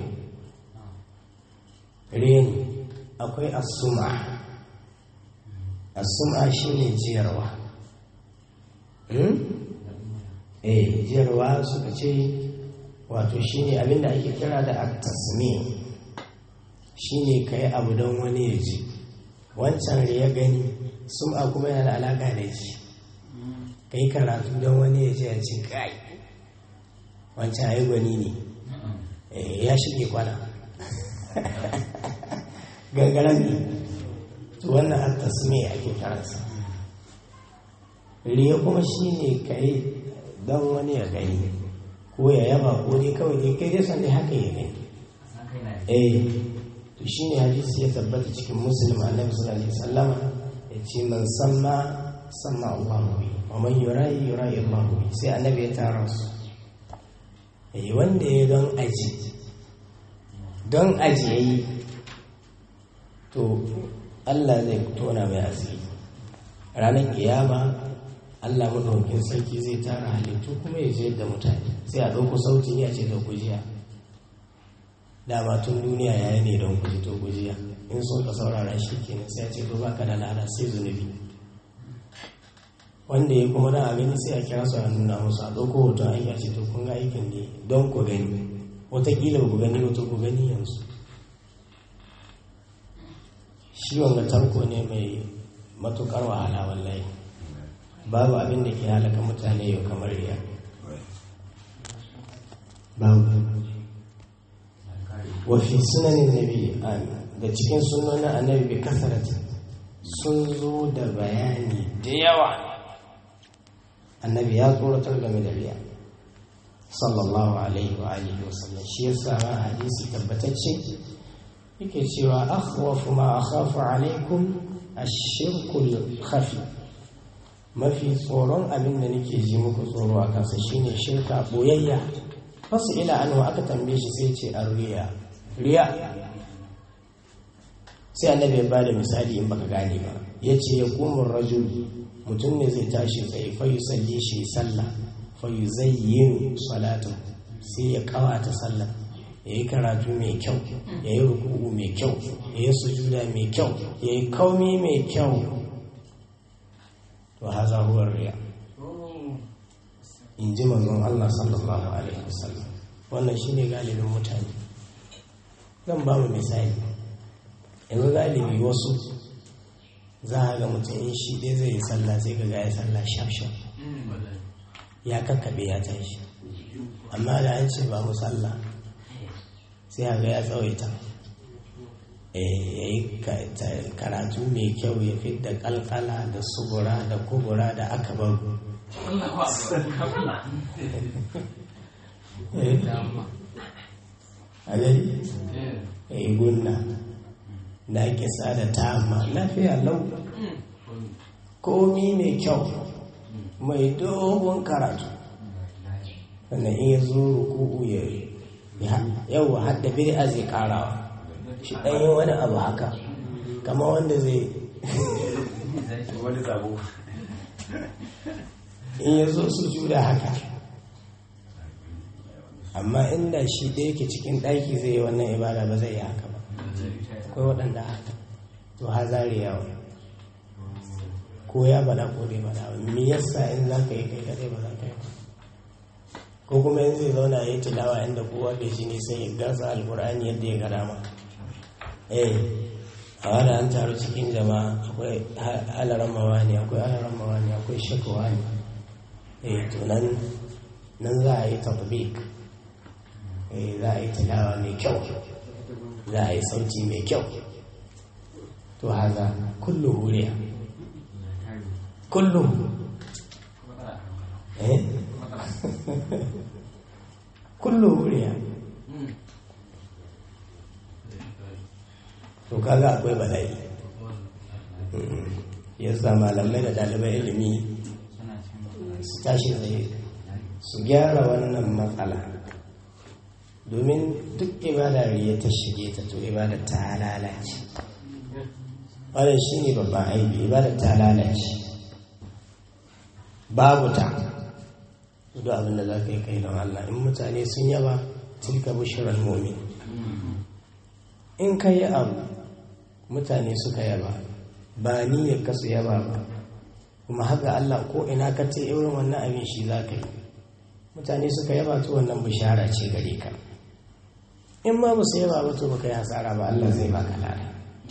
riya ne akwai as-sum'a as-sum'a shine jiyarwa eh jiyarwa suka ce wato shine abinda ake kira da at-tasmi shine kai abu don wani ya ji wancan riya gani sum'a kuma yana da alaka da shi kai karatu don wani ya ji a ce kai wancan ai gwani ne ya shige kwana gangaren ne to wannan at-tasmi ake karansa riya kuma shine kai don wani ya gani ko ya yaba ko dai kawai dai kai dai san dai haka ya gani eh to shine hadisi ya tabbata cikin muslim annabi sallallahu alaihi wasallam ya ce man samma samma Allahu bi wa man yurai yurai Allahu bi sai annabi ya tara su eh wanda ya don aji don aji yayi to Allah zai tona mai asiri ranar kiyama Allah madaukakin sarki zai tara halittu kuma ya je da mutane sai a ɗauko sauti ne a ce da gujiya dama tun duniya yayi ne don kuji to gujiya in sun ka saurara shi kenan sai a ce to baka da lada sai zunubi wanda ya kuma da a gani sai a kira su a nuna musu a ɗauko hoton aiki a ce to kun ga aikin ne don ku gani wataƙila ba ku gani wata ku gani yanzu shi wanga tarko ne mai matuƙar wahala wallahi babu abin da ke halaka mutane yau kamar riya babu wafi sunanin nabi da cikin sunanin annabi bi kasarati sun zo da bayani da yawa annabi ya tsoratar game da riya sallallahu alaihi wa alihi wa sallam shi yasa ma hadisi tabbatacce yake cewa akhwafu ma akhafu alaikum ash-shirkul khafi mafi tsoron abin da nake ji muku tsoro a kansa shine shirka boyayya fasu ila anhu aka tambaye shi sai ce an riya riya sai annabi ya bada misali in baka gane ba yace ya qumur rajul mutum ne zai tashi sai fa yusalli shi sallah fa yuzayyin salatu sai ya kawata sallah yayi karatu mai kyau yayi ruku'u mai kyau yayi sujuda mai kyau yayi kaumi mai kyau to haza huwa riya in ji manzon Allah sallallahu alaihi wasallam wannan shine galibin mutane zan ba mu misali yanzu galibi wasu za a ga mutum in shi dai zai yi sallah sai ga ya sallah shaf shaf ya kakkabe ya tashi amma da an ce ba mu sallah sai a ga ya tsawaita ya yi karatu mai kyau ya fi da kalkala da subura da kubura da aka baru a gani ya yi gunna na kisa da tama lafiya lau komi mai kyau mai dogon karatu sannan iya zo ruku'u ya yau hadda bid'a zai karawa shi ɗanyi wani abu haka kama wanda zai wani zabo in ya zo su juda haka amma inda shi ɗaya ke cikin ɗaki zai yi wannan ibada ba zai yi haka ba akwai waɗanda haka to ha zari yawa ko ya bada ko bai bada ba me yasa in za ka yi kai kadai ba za ka yi ba ko kuma in zai zauna ya yi tilawa inda kowa da shi ne sai ya gasa alkur'ani yadda ya gada ma eh a wani an taru cikin jama'a akwai alaran mawani akwai alaran mawani akwai shakawa ne eh to nan nan za a yi tatbik eh za a yi tilawa mai kyau za a yi sauti mai kyau to haza kullu huriya kullu eh kullu huriya to kaga akwai bala'i yasa malamai da ɗalibai ilimi su tashi tsaye su gyara wannan matsala domin duk ibada ya ta shige ta to ibada ta lalace wannan shi ne babban aibi ibada ta lalace babu ta duk abin da za ka yi kai don Allah in mutane sun yaba tilka bushirar mu'min in ka yi abu mutane suka yaba ba ni ya kasu yaba ba kuma haka Allah ko ina ka ce irin wannan abin shi za ka yi mutane suka yaba to wannan bishara ce gare ka in ma ba su yaba ba to baka yi hasara ba Allah zai baka lada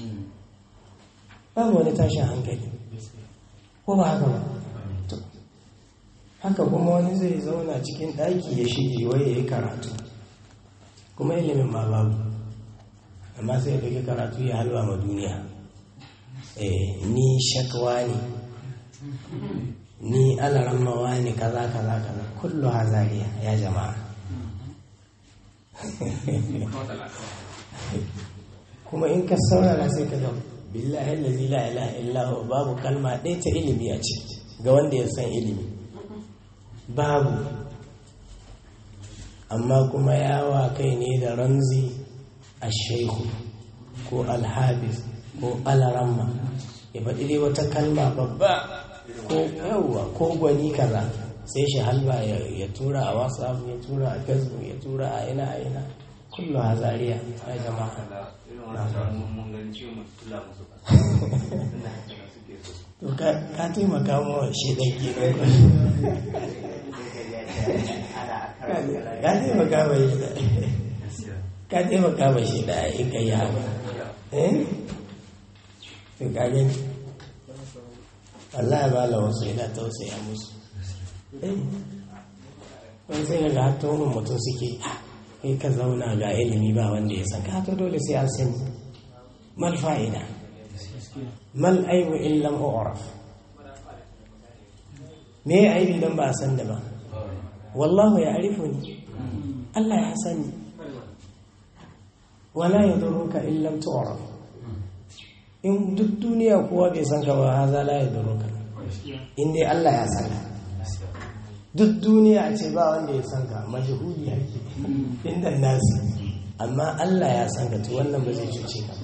babu wani tashin hankali ko ba haka ba to haka kuma wani zai zauna cikin ɗaki ya shige wai ya yi karatu kuma ilimin ma babu amma sai ya ɗauki karatu ya halwa ma duniya eh ni shakwa ne ni alarammawa ne kaza kaza kaza kullu hazariya ya jama'a kuma in ka saurara sai ka ga billahi allazi la ilaha illa huwa babu kalma ɗaya ta ilimi a ciki ga wanda ya san ilimi babu amma kuma yawa kai ne da ramzi ashaihu ko alhabis ko alaramma ya faɗi dai wata kalma babba ko yawwa ko gwani kaza sai shi halba ya tura a whatsapp ya tura a facebook ya tura a ina a ina kullu hazariya a jama'a to ka taimaka mawa shi ɗan ke ka taimaka mai shi da ka taimaka mai shi da in ka yi haka eh to ka gani Allah ya bala wasu yana tausaya musu wani sai ga hatta wani mutum suke kai ka zauna ga ilimi ba wanda ya san ka to dole sai an sani mal fa'ida mal aibu in lam u'raf me aibi dan ba san da ba wallahu ya arifuni Allah ya sani wala yadurruka in lam tu'raf in duk duniya kowa bai san ka ba haza la yadurruka in dai Allah ya san ka duk duniya ce ba wanda ya san ka majhuli yake inda nasi amma Allah ya san ka to wannan ba zai cuce ka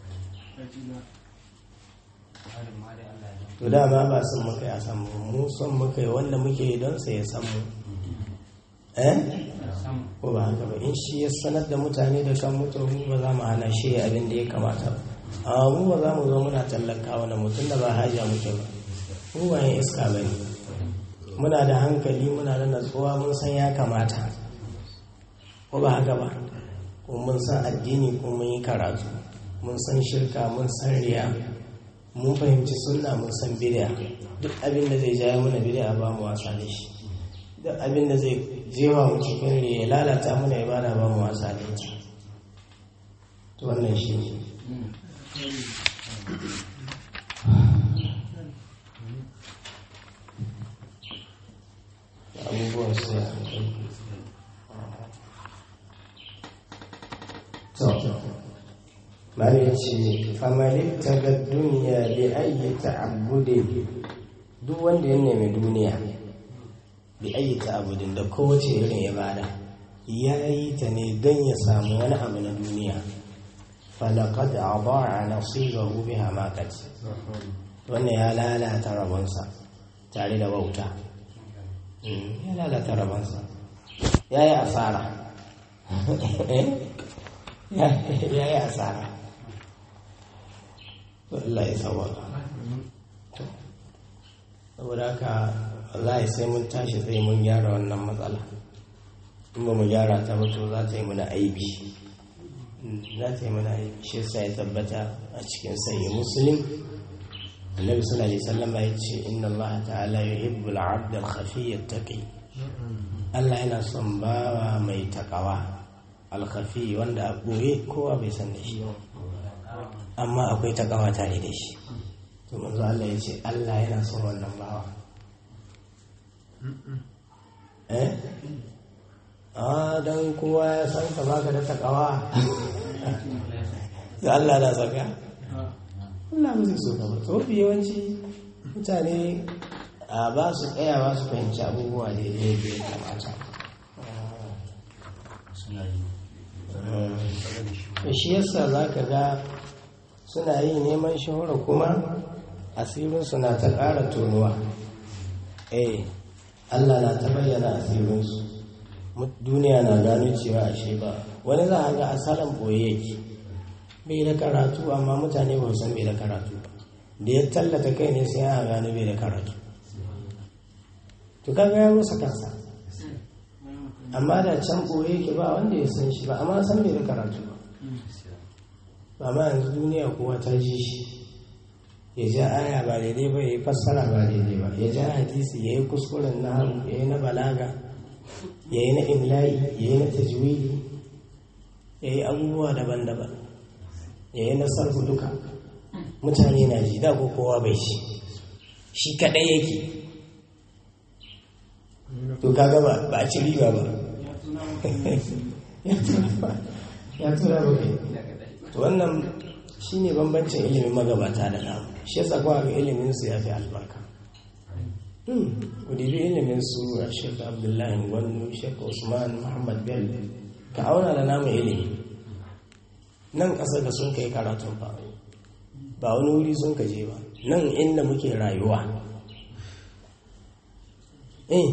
to dama ba sun muka ya san mu mu son muka yi wanda muke don sai ya san mu eh ko ba haka ba in shi ya sanar da mutane da kan mutu mu ba za mu hana shi abin da ya kamata ba amma mu ba za mu zo muna tallaka wani mutum da ba haja muke ba mu ba yin iska ba ne muna da hankali muna da natsuwa mun san ya kamata ko ba haka ba ko mun san addini ko mun yi karatu mun san shirka mun san riya mun fahimci sunna mun san bid'a duk abin da zai jawo mana bid'a ba mu wasa da shi duk abin da zai jewa mu cikin riya lalata mana ibada ba mu wasa da shi to wannan shi ne abubuwan su ya to mali ce famalik ta ga duniya da ayi ta'abbude duk wanda ya nemi duniya da ayi ta'abbudin da kowace irin ibada ya yi ta ne don ya samu wani abu na duniya falaqad adaa nasibahu biha ma qad wannan ya lalata rabonsa tare da wauta ya lalata rabonsa ya yi asara ya yi asara Allah ya sawaka saboda haka Allah ya sai mun tashi sai mun gyara wannan matsala in ba mu gyara ta mutu za ta yi mana aibi za ta yi mana aibi shi yasa ya tabbata a cikin sahih muslim annabi sallallahu alaihi wasallam ya ce inna Allah ta'ala yuhibbul 'abda al-khafiy at-taqi Allah yana son bawa mai takawa al-khafi wanda a boye kowa bai san da shi amma akwai takawa tare da shi to manzo Allah ya ce Allah yana son wannan bawa eh ah dan kowa ya san ka baka da takawa ya Allah da saka Allah ba zai so ka ba to yawanci mutane a ba su tsaya ba su fahimci abubuwa da ya yi kamata shi yasa za ka ga suna yi neman shahara kuma asirinsu na ta ƙara tonuwa. eh Allah na ta bayyana asirinsu, duniya na gano cewa ashe ba wani za a ga asalin ɓoye yake bai da karatu, amma mutane ba san bai da karatu ba, da ya tallata kai ne sai a gano bai da karatu. to kaga ya rusa kansa, amma da can ɓoye yake ba wanda ya san shi ba, amma san bai da karatu ba. ba ma yanzu duniya kowa ta ji shi, ya ja aya ba daidai ba, ya yi fassara ba daidai ba, ya ja hadisi ya yi kuskuren na haru, ya yi na balaga, ya yi na imla'i, ya yi na tajwidi, ya yi abubuwa daban-daban, ya yi na sarfu duka. mutane na ji, da ko kowa bai shi shi kaɗai yake. to kaga ba ba a ci riba ba ya tura ba kai. to wannan shine bambancin ilimin magabata da namu, shi yasa kuma ga ilimin su ya fi albarka. ku dibi ilimin su a Sheikh Abdullahi Gwandu, Sheikh Usman Muhammad Bello, ka auna da namu ilimi. nan ƙasar da sun kai karatun ba ba wani wuri sun kaje ba, nan inda muke rayuwa. eh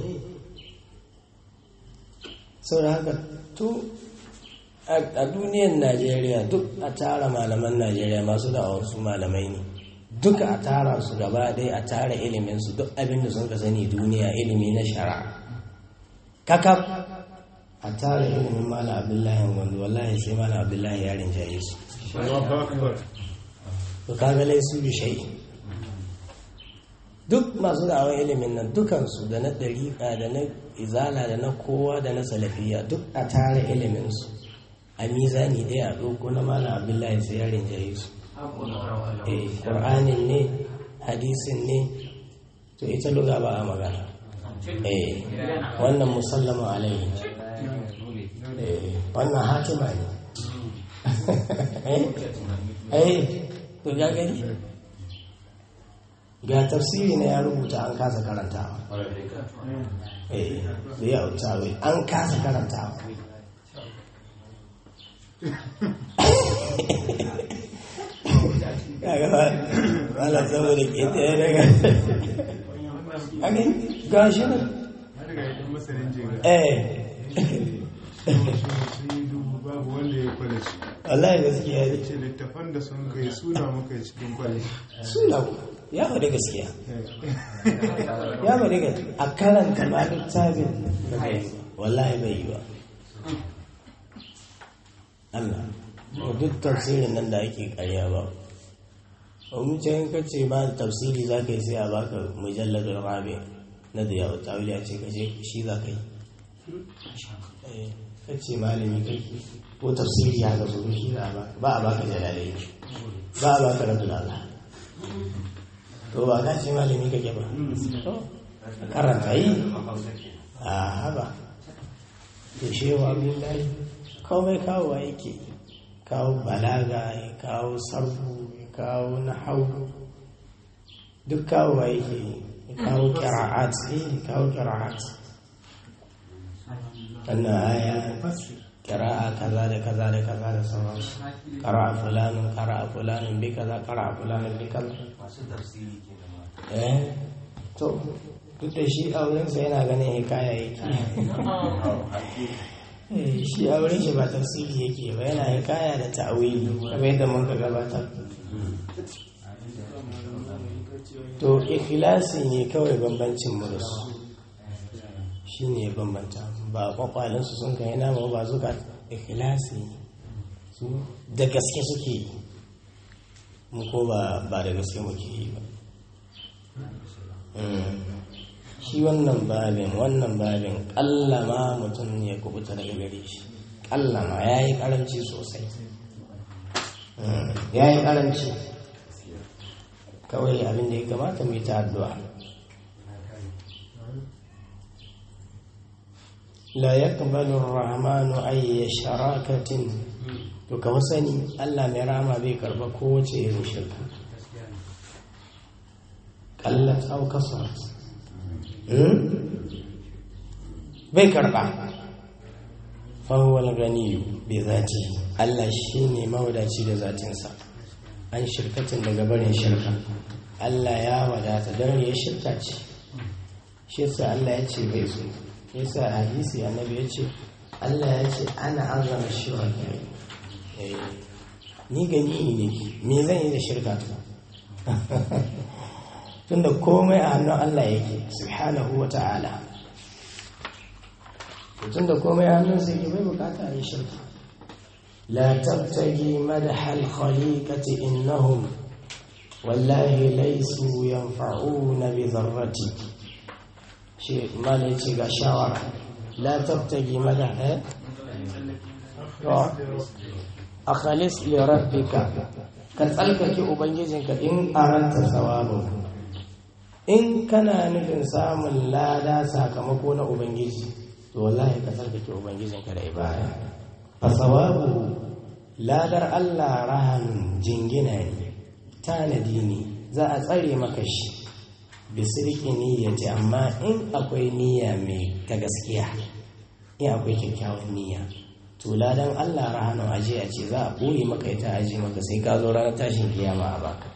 sau da haka to a duniyar Najeriya duk a tara malaman Najeriya masu da'awar su malamai ne, duka a tara su gaba ɗaya, a tara iliminsu duk abin da sun ka sani duniya ilimi na shara kakaf, a tara ilimin Malam Abdullahi wanda wallahi sai Malam Abdullahi ya rinjaye su. to kaga laisu bi shai, duk masu da'awar ilimin nan dukansu, da na ɗariƙa da na izala da na kowa da na salafiya, duk a tara iliminsu a mizani ɗaya a ɗauko na Malam Abdullahi sai ya rinjaye su. eh Qur'anin ne, hadisin ne, to ita luga ba a magana. eh wannan musallama alaihi, eh wannan hatima ne. eh to ga gani ga tafsiri ne ya rubuta an kasa karantawa. eh da ya utawe an kasa karantawa. kaga wala saboda ke ta yi daga amin gashi nan. eh babu wanda ya kwale shi. wallahi gaskiya ne. ce littafan da sun kai suna muka yi cikin kwale. suna ya faɗi gaskiya. ya faɗi gaskiya a karanta ma littafin wallahi bai yi ba. Allah duk tafsirin nan da ake karya ba, wani can ka ce ba tafsiri za ka yi sai a baka mujalladul rabi na da yawa tawili a ce ka ce shi za ka yi. ka ce malami kai ko tafsiri ya ga zo shi za a ba a baka jalalai, ba a baka rabin Allah. to ba ka ce malami kake ba, karanta yi a haba to shewa abin layi kawai kawo yake kawo balaga, ya kawo sarfu, ya kawo nahau, duk kawo yake, ya kawo qira'at, ya kawo qira'at. wannan aya qira'a kaza da kaza da kaza da sauransu, qara'a fulanun qara'a fulanun bi kaza qara'a fulanun bi kaza. eh to duk da shi aurensa yana ganin hikaya yake. shi a wurin shi ba tafsiri yake ba, yana hikaya da ta'awili kamar yadda mun ka gabatar. to ikhlasi ne kawai bambancin mu da su, shi ne bambanta, ba kwakwalin su sun kai nama ba zuka. ikhlasi su da gaske suke yi, mu ko ba ba da gaske muke yi ba. shi wannan babin wannan babin kallama mutum ya kubuta daga gare shi, kallama ya yi karanci sosai, ya yi karanci. kawai abin da ya kamata mu yi ta addu'a. la yaqbalu ar-rahmanu ay sharakatin, to ka sani Allah mai rama bai karba kowace irin shirka, qallat aw kasarat, bai karba. fahuwal ganiyu bai zati, Allah shi ne mawadaci da zatinsa. an shirkatin daga barin shirka Allah ya wadata don ya shirka ce shi yasa Allah ya ce bai so yasa a hadisi annabi ya ce Allah ya ce ana azama shirka ni gani ne me zan yi da shirka tunda komai a hannun Allah yake subhanahu wa ta'ala tunda komai a hannun sai ke bai bukata a yi shirka la tabtagi madhal khaliqati innahum wallahi laysu yanfa'una bi dharrati shi malai ce ga shawara la tabtagi madha eh akhalis li rabbika ka tsalkake ubangijinka in aranta sawabu in kana nufin samun lada sakamako na ubangiji to wallahi ka tsarkake ubangijinka da ibada fa sawabu ladar Allah rahan jingina ne tanadi ne za a tsare maka shi bisirki niyyati amma in akwai niyya mai ta gaskiya in akwai kyakkyawan niyya to ladan Allah rahanan aje a ce za a boye maka ita aje maka sai ka zo ranar tashin kiyama a baka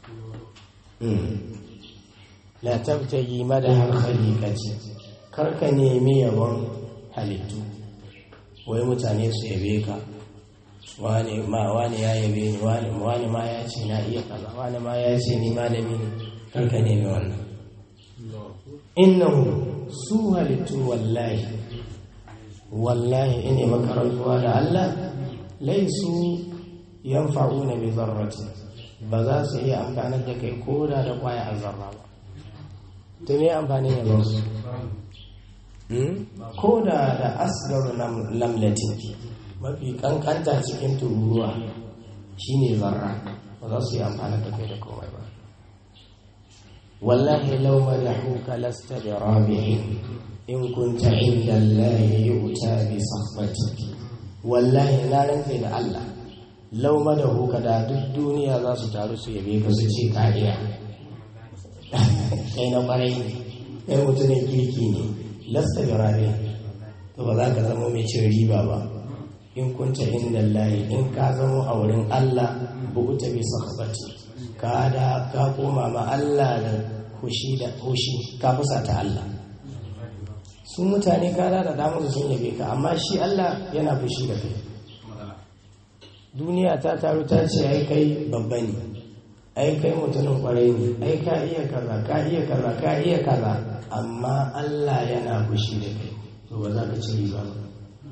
la tabtagi madahal khaliqati karka nemi yabon halittu wai mutane su yabe ka wani ma wani ya yabe ni wani wani ma ya ce na iya kaza wani ma ya ce ni malami ne karka nemi wannan innahu su halittu wallahi wallahi ine makarantuwa da Allah laisu yanfa'una bi zarrati ba za su iya amfanar da kai koda da kwaya a zarra ba ta ne amfani ya ba su ko da da asgaru lamlatin mafi kankanta cikin tururuwa shine zarra ba za su yi amfani da kai da komai ba wallahi law madahuka lasta bi rabihin in kunta inda Allah yu'ta bi sahbati wallahi na rantsa da Allah law madahuka da duk duniya za su taru su yabe ka su ce ka iya kai na kwarai ne kai mutumin kirki ne lasta da rabe to ba za ka zama mai cin riba ba in kunta inda layi in ka zama a wurin Allah buguta bi sahabati ka da ka koma ma Allah da hushi da hushi ka fusa ta Allah su mutane ka da da damu sun yabe ka amma shi Allah yana fushi da kai duniya ta taru ta ce ai kai babba ne ai kai mutumin kwarai ne ai ka iya kaza ka iya kaza ka iya kaza amma Allah yana fushi da kai to ba za ka ci riba ba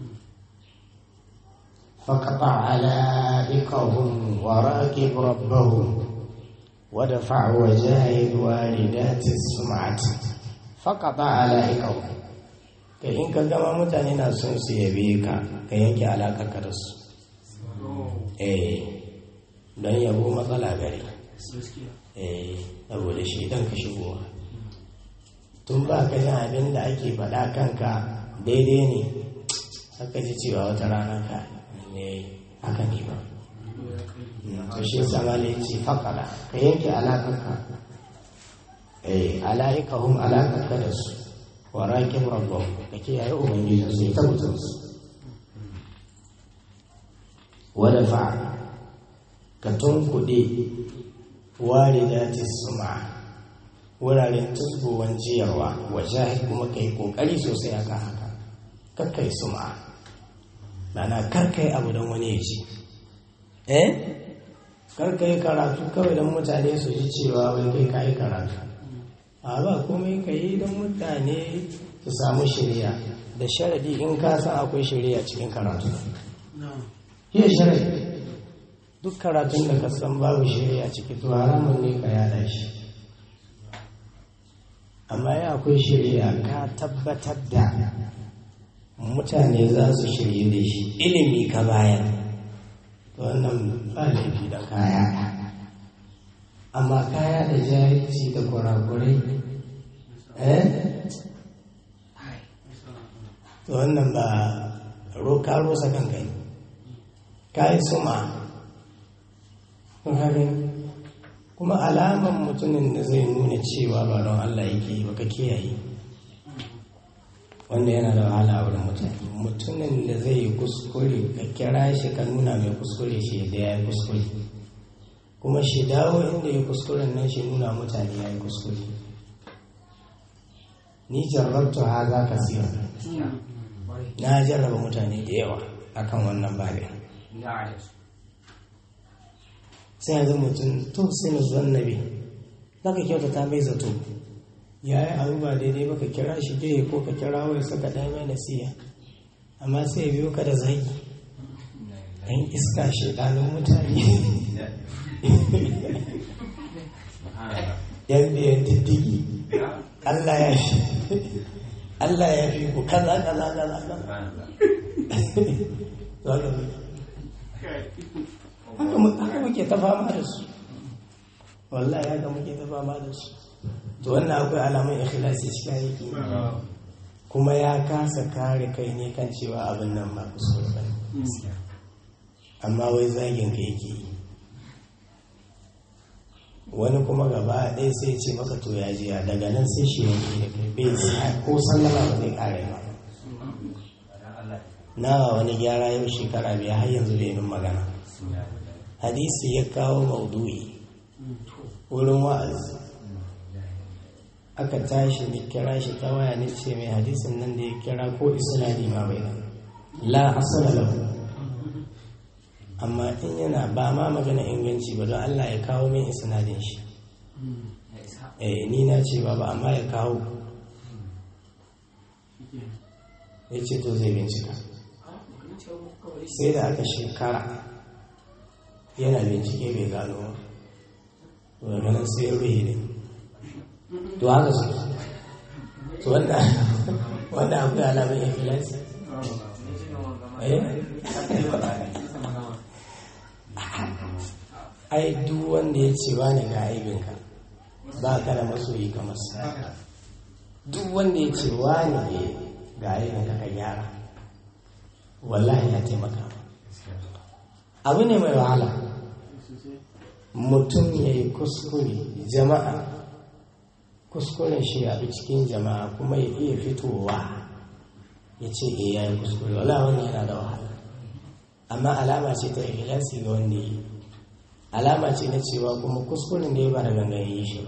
faqata ala ikahum wa raqib rabbahum wa dafa' wajahid walidati sum'at faqata ala ikahum kai in ka gama mutane na son su yabe ka ka yanke alakar ka da su eh don yabo matsala gare eh saboda shi dan ka shigowa tun ba ka jin abin da ake faɗa kanka daidai ne haka ji cewa wata rana ka ne haka ne ba to shi sama ne ce faƙala ka yanke alaƙarka eh alaƙahum alaƙarka da su wa raƙin rabon ka kiyaye ubangiji su yi tabbatar su wadda fa ka tunkuɗe walidati suma wuraren tusbowan jiyarwa wajen kuma ka yi ƙoƙari sosai aka haka kakkai suma mana karkai abu don wani ya ce eh karkai karatu kawai don mutane su ji cewa wai kai ka yi karatu a ba komai ka yi don mutane su samu shirya da sharadi in ka san akwai shirya cikin karatu iya sharadi duk karatun da ka san babu shirya ciki to haramun ne ka yada shi amma ya akwai shirya ka tabbatar da mutane za su shirye da shi ilimi ka bayan to wannan ba laifi da kaya amma kaya da jahilci da kurakurai eh to wannan ba roka rosa kanka ne kayi suma kuma alaman mutumin da zai nuna cewa ba don Allah yake yi baka kiyaye wanda yana da wahala a wurin mutane mutumin da zai yi kuskure ka kira shi ka nuna mai kuskure shi da ya yi kuskure kuma shi dawo inda ya kuskuren nan shi nuna mutane ya yi kuskure. Ni jarrabtu haza kasira, na jarraba mutane da yawa akan wannan babin. Sai yanzu mutum to sai na zuwan nabi za ka kyautata mai zato, ya yi abu ba daidai ba ka kira shi dai ko ka kira wai saka ɗaya mai nasiya, amma sai ya biyo ka da zagi ɗan iska shi ɗanin mutane yan biyan diddigi. Allah ya fi Allah ya fi ku kaza kaza kaza kaza haka muke ta fama da su, wallahi haka muke ta fama da su. To wannan akwai alamun ikhlasi cikin aiki, kuma ya kasa kare kai ne kan cewa abin nan ba kuskure ba, amma wai zagin ka yake yi. Wani kuma gaba ɗaya sai ce maka to ya jiya, daga nan sai shi yanki da kai bai ko sallama ba zai kare ba. Na wani gyara yau shekara biya har yanzu bai min magana. Hadisi ya kawo maudu'i wurin wa'azi, aka tashi ni kira shi ta waya ne ce mai hadisin nan da ya kira ko isnadi ma bai nan la asala lahu, amma in yana ba ma magana inganci ba don Allah ya kawo min isnadin shi. Eh ni na ce ba ba amma ya kawo, ya ce to zai bincika. Sai da aka shekara yana bincike bai gano ba, daga nan sai ya ruhe ne. To haka su to wanda wanda akwai alamun ikhlasi. Eh ai duk wanda ya ce wani ga aibinka ba ka da masoyi kamar sa. Duk wanda ya ce wani ga aibinka ka gyara, wallahi ya taimaka. Abu ne mai wahala mutum ya yi kuskure, jama'a kuskuren shi ya cikin jama'a kuma ya iya fitowa ya ce e ya yi kuskure, wala wani yana da wahala. Amma alama ce ta ikhlasi ga wanda yi, alama ce na cewa kuma kuskuren da ya ba da gangan yi shi.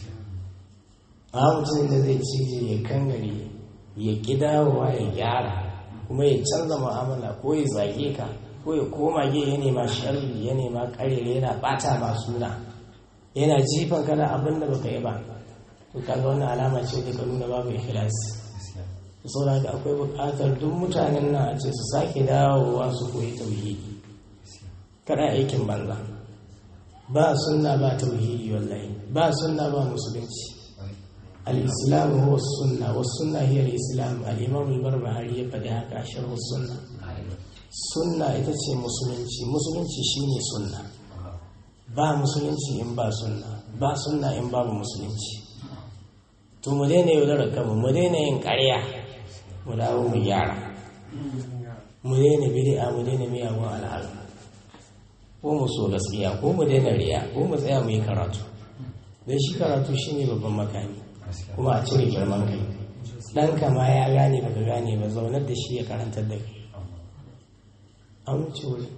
A mutum da zai cije ya kangare ya kidawa ya gyara kuma ya canza mu'amala ko ya zage ka ko ya koma ge ya nema sharri ya nema karere yana bata ma suna yana jifan kana abin da baka yi ba, to kaga wannan alama ce da ka nuna babu ikhlasi. Saboda haka akwai buƙatar duk mutanen nan a ce su sake dawowa su koyi tauhidi, kada aikin banza. Ba sunna ba tauhidi, wallahi ba sunna ba musulunci. al-islam huwa sunna wa sunna hiya al-islam. al-imam al-barbahari ya faɗi haka a sharh sunna. Sunna ita ce musulunci, musulunci shine sunna. Ba musulunci in ba sunna, ba sunna in babu musulunci. To mu daina yaudarar kanmu, mu daina yin ƙarya, mu dawo mu gyara, mu daina bid'a, mu daina miyagun al'adu, ko mu so gaskiya, ko mu daina riya, ko mu tsaya mu yi karatu. Dan shi karatu shine babban makami, kuma a cire girman kai. Ɗanka ma ya gane baka gane ba, zaunar da shi ya karantar da kai. An wuce wuri.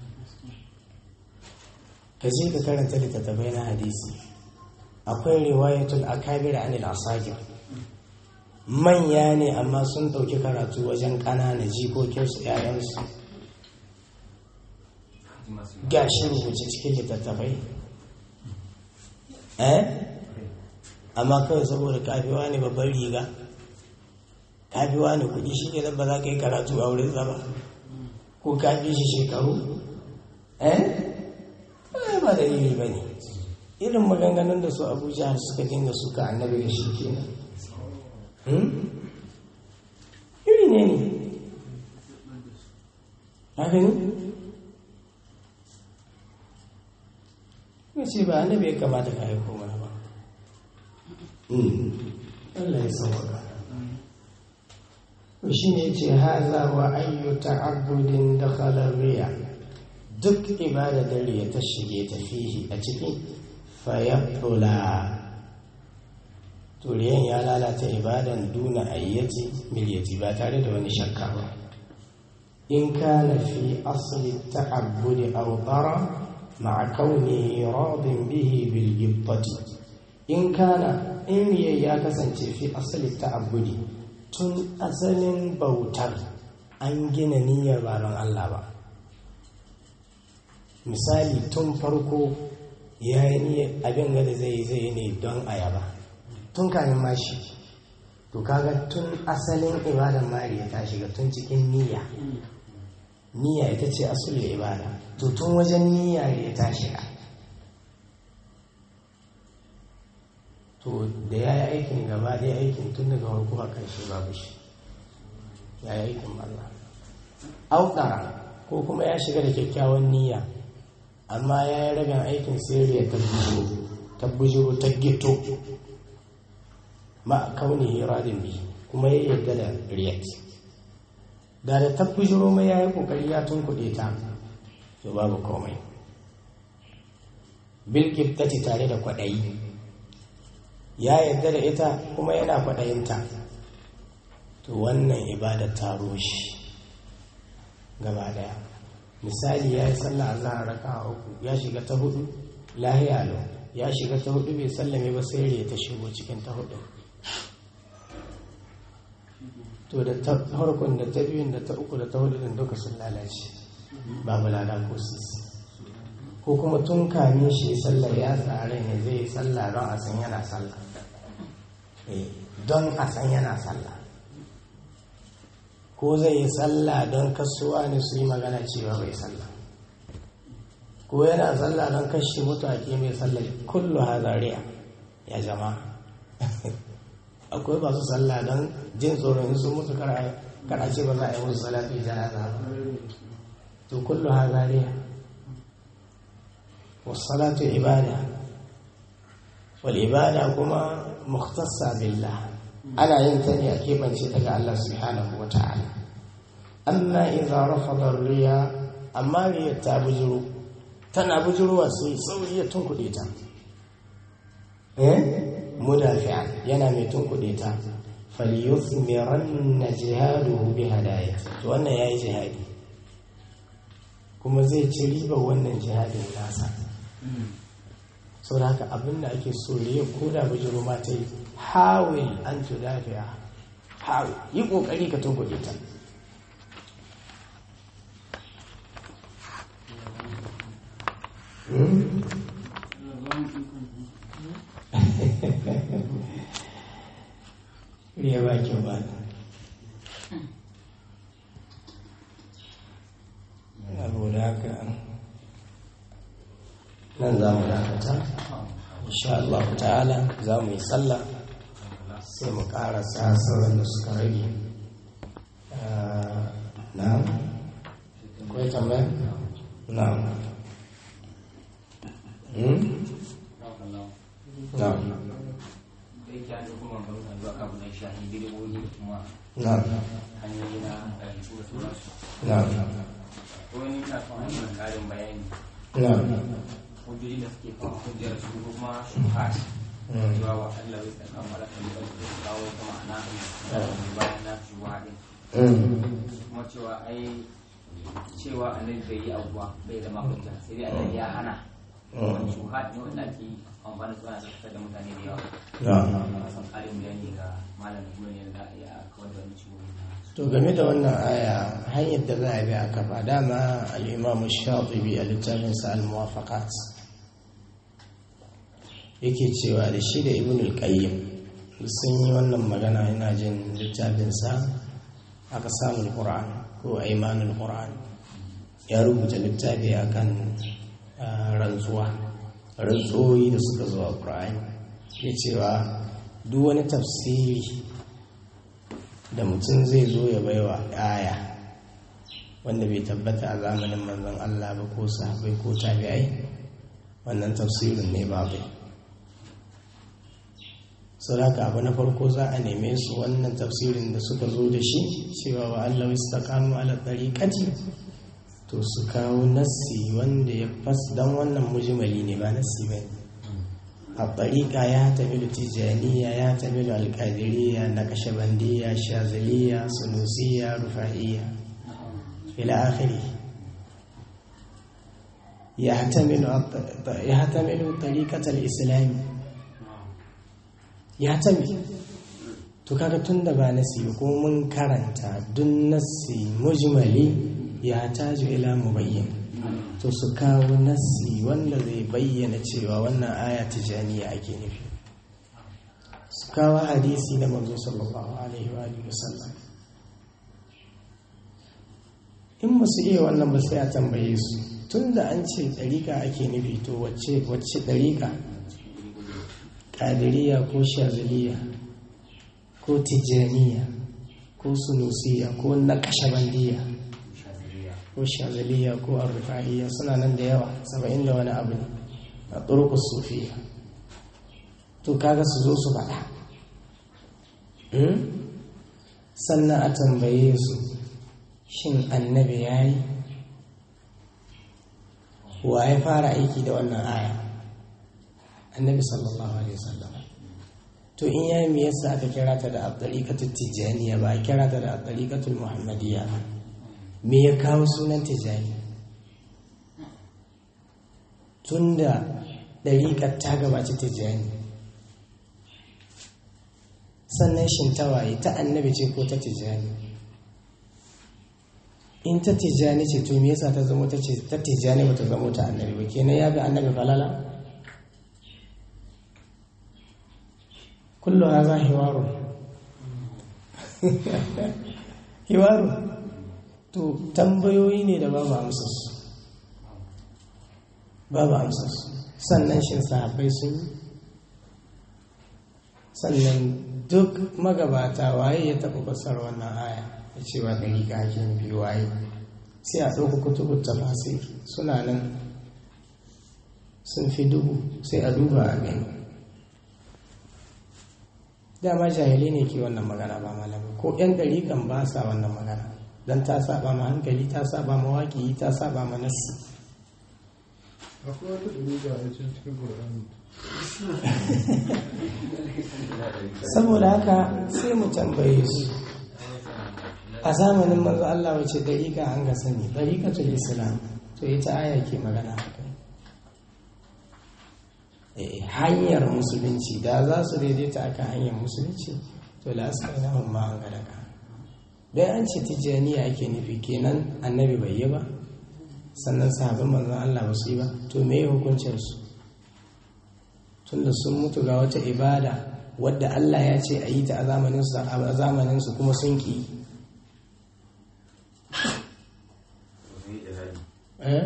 Ka je ka karanta littattafai na hadisi. Akwai riwayatul akabir anil asagir, manya ne amma sun ɗauki karatu wajen ƙanana jikokinsu ‘ya'yansu. Gashi rubuce cikin littattafai eh amma kawai saboda kafiwa ne babban riga, kafiwa ne kuɗi, shi ke ba za ka yi karatu a wurin zama ko kafi shi shekaru eh ba da iri ba ne. Irin maganganun da su Abuja suka dinga suka annabi da shi kenan. Iri ne ne haka ne ya ce ba annabi ya kamata ka haiko mana ba. Allah ya sauwaka. Shi ne ce haza wa ayyu ta'abbudin da khalariya, duk ibada da riya ta shige ta fihi a cikin fayattula, turiyan ya lalata ibadan duna ayyati miliyati ba tare da wani shakka ba. In kana fi asali ta'abbudi aw tara ma'a kauni radin bihi bil gibbati in kana in ya kasance fi asali ta'abbudi tun asalin bautar an gina niyyar ba don Allah ba. Misali tun farko ya yi niyyar abin da zai zai ne don ayaba tun kamin mashi, to kaga tun asalin ibadan mari ya ta shiga tun cikin niyya. Niyya ita ce asulul ibada, to tun wajen niyya ya ta shiga. To da ya yi aikin gaba ɗaya aikin tun daga farko a ƙarshe babu shi, ya yi aikin Allah. Auƙara ko kuma ya shiga da kyakkyawan niyya amma ya yi rabin aikin sai ya ta bujiro ta gito ma kauni radin bi kuma ya yarda da riyat. Da da ta bujiro mai ya yi ƙoƙari ya tunkuɗe ta, to babu komai. Bilkibtati tare da kwaɗayi, ya yarda da ita kuma yana kwaɗayinta, to wannan ibadar ta rushe gaba daya. Misali ya yi sallah Allah a raka uku, ya shiga ta hudu lahiya lau, ya shiga ta hudu bai sallame ba sai ya ta shigo cikin ta hudu, to da ta farkon da ta biyun da ta uku da ta hudu din duka sun lalace, babu lada ko sisi. Ko kuma tun kamin shi sallar ya tsare ne zai yi sallah don a san yana sallah, don a san yana sallah, ko zai yi sallah don kasuwa ne su yi magana cewa bai sallah, ko yana sallah don kashi mutane mai sallah. Kullu hazariya ya jama'a. Akwai masu sallah don jin tsoron su mutu karace ba za a yi musu salatu janaza ba, to kullu hazariya. Wassalatu ibada, wal ibada kuma mukhtassa billah, ana yin ta ne a keɓance daga Allah subhanahu wa ta'ala. Amma idza rafada riya, amma riya ta bujuru, tana bujuruwa sai sauri ya tunkuɗe ta, eh mudafi'an yana mai tunkuɗe ta, falyuthmiranna jihaduhu bi hadayati, to wannan yayi jihadi kuma zai ci riba wannan jihadin nasa. Sau da haka abinda ake so riya ko da bujuru ma ta yi, hawil an tudafi'a, hawil yi kokari ka tunkuɗe ta. riya ba kyau ba, abu da haka nan za mu dakata insha Allah ta'ala. Za mu yi sallah sai mu karasa sauran da suka rage. na kwai tambaya? na hmm? na na na wani na son hanyar karin bayani na hujjoji da suke kawo hujjar su kuma shuhat cewa wa Allah bai tsaka mala kalibal da su kawo ta ma'ana bayan na shuhat kuma cewa ai cewa annabi bai yi abuwa bai zama hujja sai dai annabi ya hana wani shuhat ne wanda ake amfani da suna da mutane da yawa na san karin bayani ga malam kuma ne da ya kawar da wani ciwo. To game da wannan aya hanyar da za a bi a kafa, dama al-Imam Shatibi a littafinsa al-Muwafaqat yake cewa da shi da Ibn al-Qayyim sun yi wannan magana, ina jin littafinsa aka samu al-Qur'an ko Aymanul Qur'an, ya rubuta littafi akan rantsuwa rantsuwoyi da suka zo a Qur'ani, ya cewa duk wani tafsiri da mutum zai zo ya baiwa aya wanda bai tabbata a zamanin manzon Allah ba ko sahabbai ko tabi'ai, wannan tafsirin ne babu. sau haka abu na farko za a neme su wannan tafsirin da suka zo da shi cewa wa Allah istaqamu ala tariqati, to su kawo nassi wanda ya fas, dan wannan mujmali ne ba nassi bane. الطريقة يعتمد تجانية، يعتمد القادرية، نقشبندية، شاذلية، سنوسية، رفاعية إلى آخره. ya hatamilu tariqatal islami ya tami to kaga tunda ba nasi ko mun karanta dun nasi mujmali ya taju ila mubayyin to su kawo nasi wanda zai bayyana cewa wannan aya tijaniya ake nufi su kawo hadisi na manzo sallallahu alaihi wa alihi wasallam in musu iya wannan ba sai a tambaye su tunda an ce dariƙa ake nufi to wacce wacce dariƙa qadiriyya ko shaziliya ko tijaniya ko sunusiya ko naqshbandiyya ko shazaliya ko arrufa'iyya suna nan da yawa saba'in da wani abu ne a turuqus sufiya to kaga su zo su faɗa sannan a tambaye su shin annabi yayi wa ya fara aiki da wannan aya annabi sallallahu alaihi wasallam to in yayi me yasa aka kira ta da at-tariqatul tijaniyya ba a kira ta da at-tariqatul muhammadiyya me ya kawo sunan tijani tunda dariƙar ta gabaci tijani sannan shin tawaye ta annabi ce ko ta tijani in ta tijani ce to me yasa ta zama ta ce ta tijani ba ta zama ta annabi ba kenan ya ga annabi falala kullu hadha hiwaru hiwaru to tambayoyi ne da babu amsarsu babu amsarsu sannan shin sahabbai sun yi sannan duk magabata waye ya taɓa fasar wannan aya da cewa ɗari ga ake nufi waye sai a ɗauka kutubu tafasir suna nan sun fi dubu sai a duba a gani dama jahili ne ke wannan magana ba malami ko ƴan ɗari kan ba sa wannan magana don ta saba ma hankali ta saba ma waƙi ta saba ma nassi akwai wata ɗaruga a cikin ƙur'ani saboda haka sai mu tambaye su a zamanin manzo Allah wace dariƙa an ga sani dariƙatul islam to ita aya ke magana haka eh hanyar musulunci da za su daidaita akan hanyar musulunci to la askainahum ma an gadaka dai an ce tijaniya ake nufi kenan annabi bai yi ba sannan sahabban manzon Allah ba su yi ba to me hukuncin su tunda sun mutu ga wata ibada wadda Allah ya ce a yi ta a zamanin su kuma sun ki eh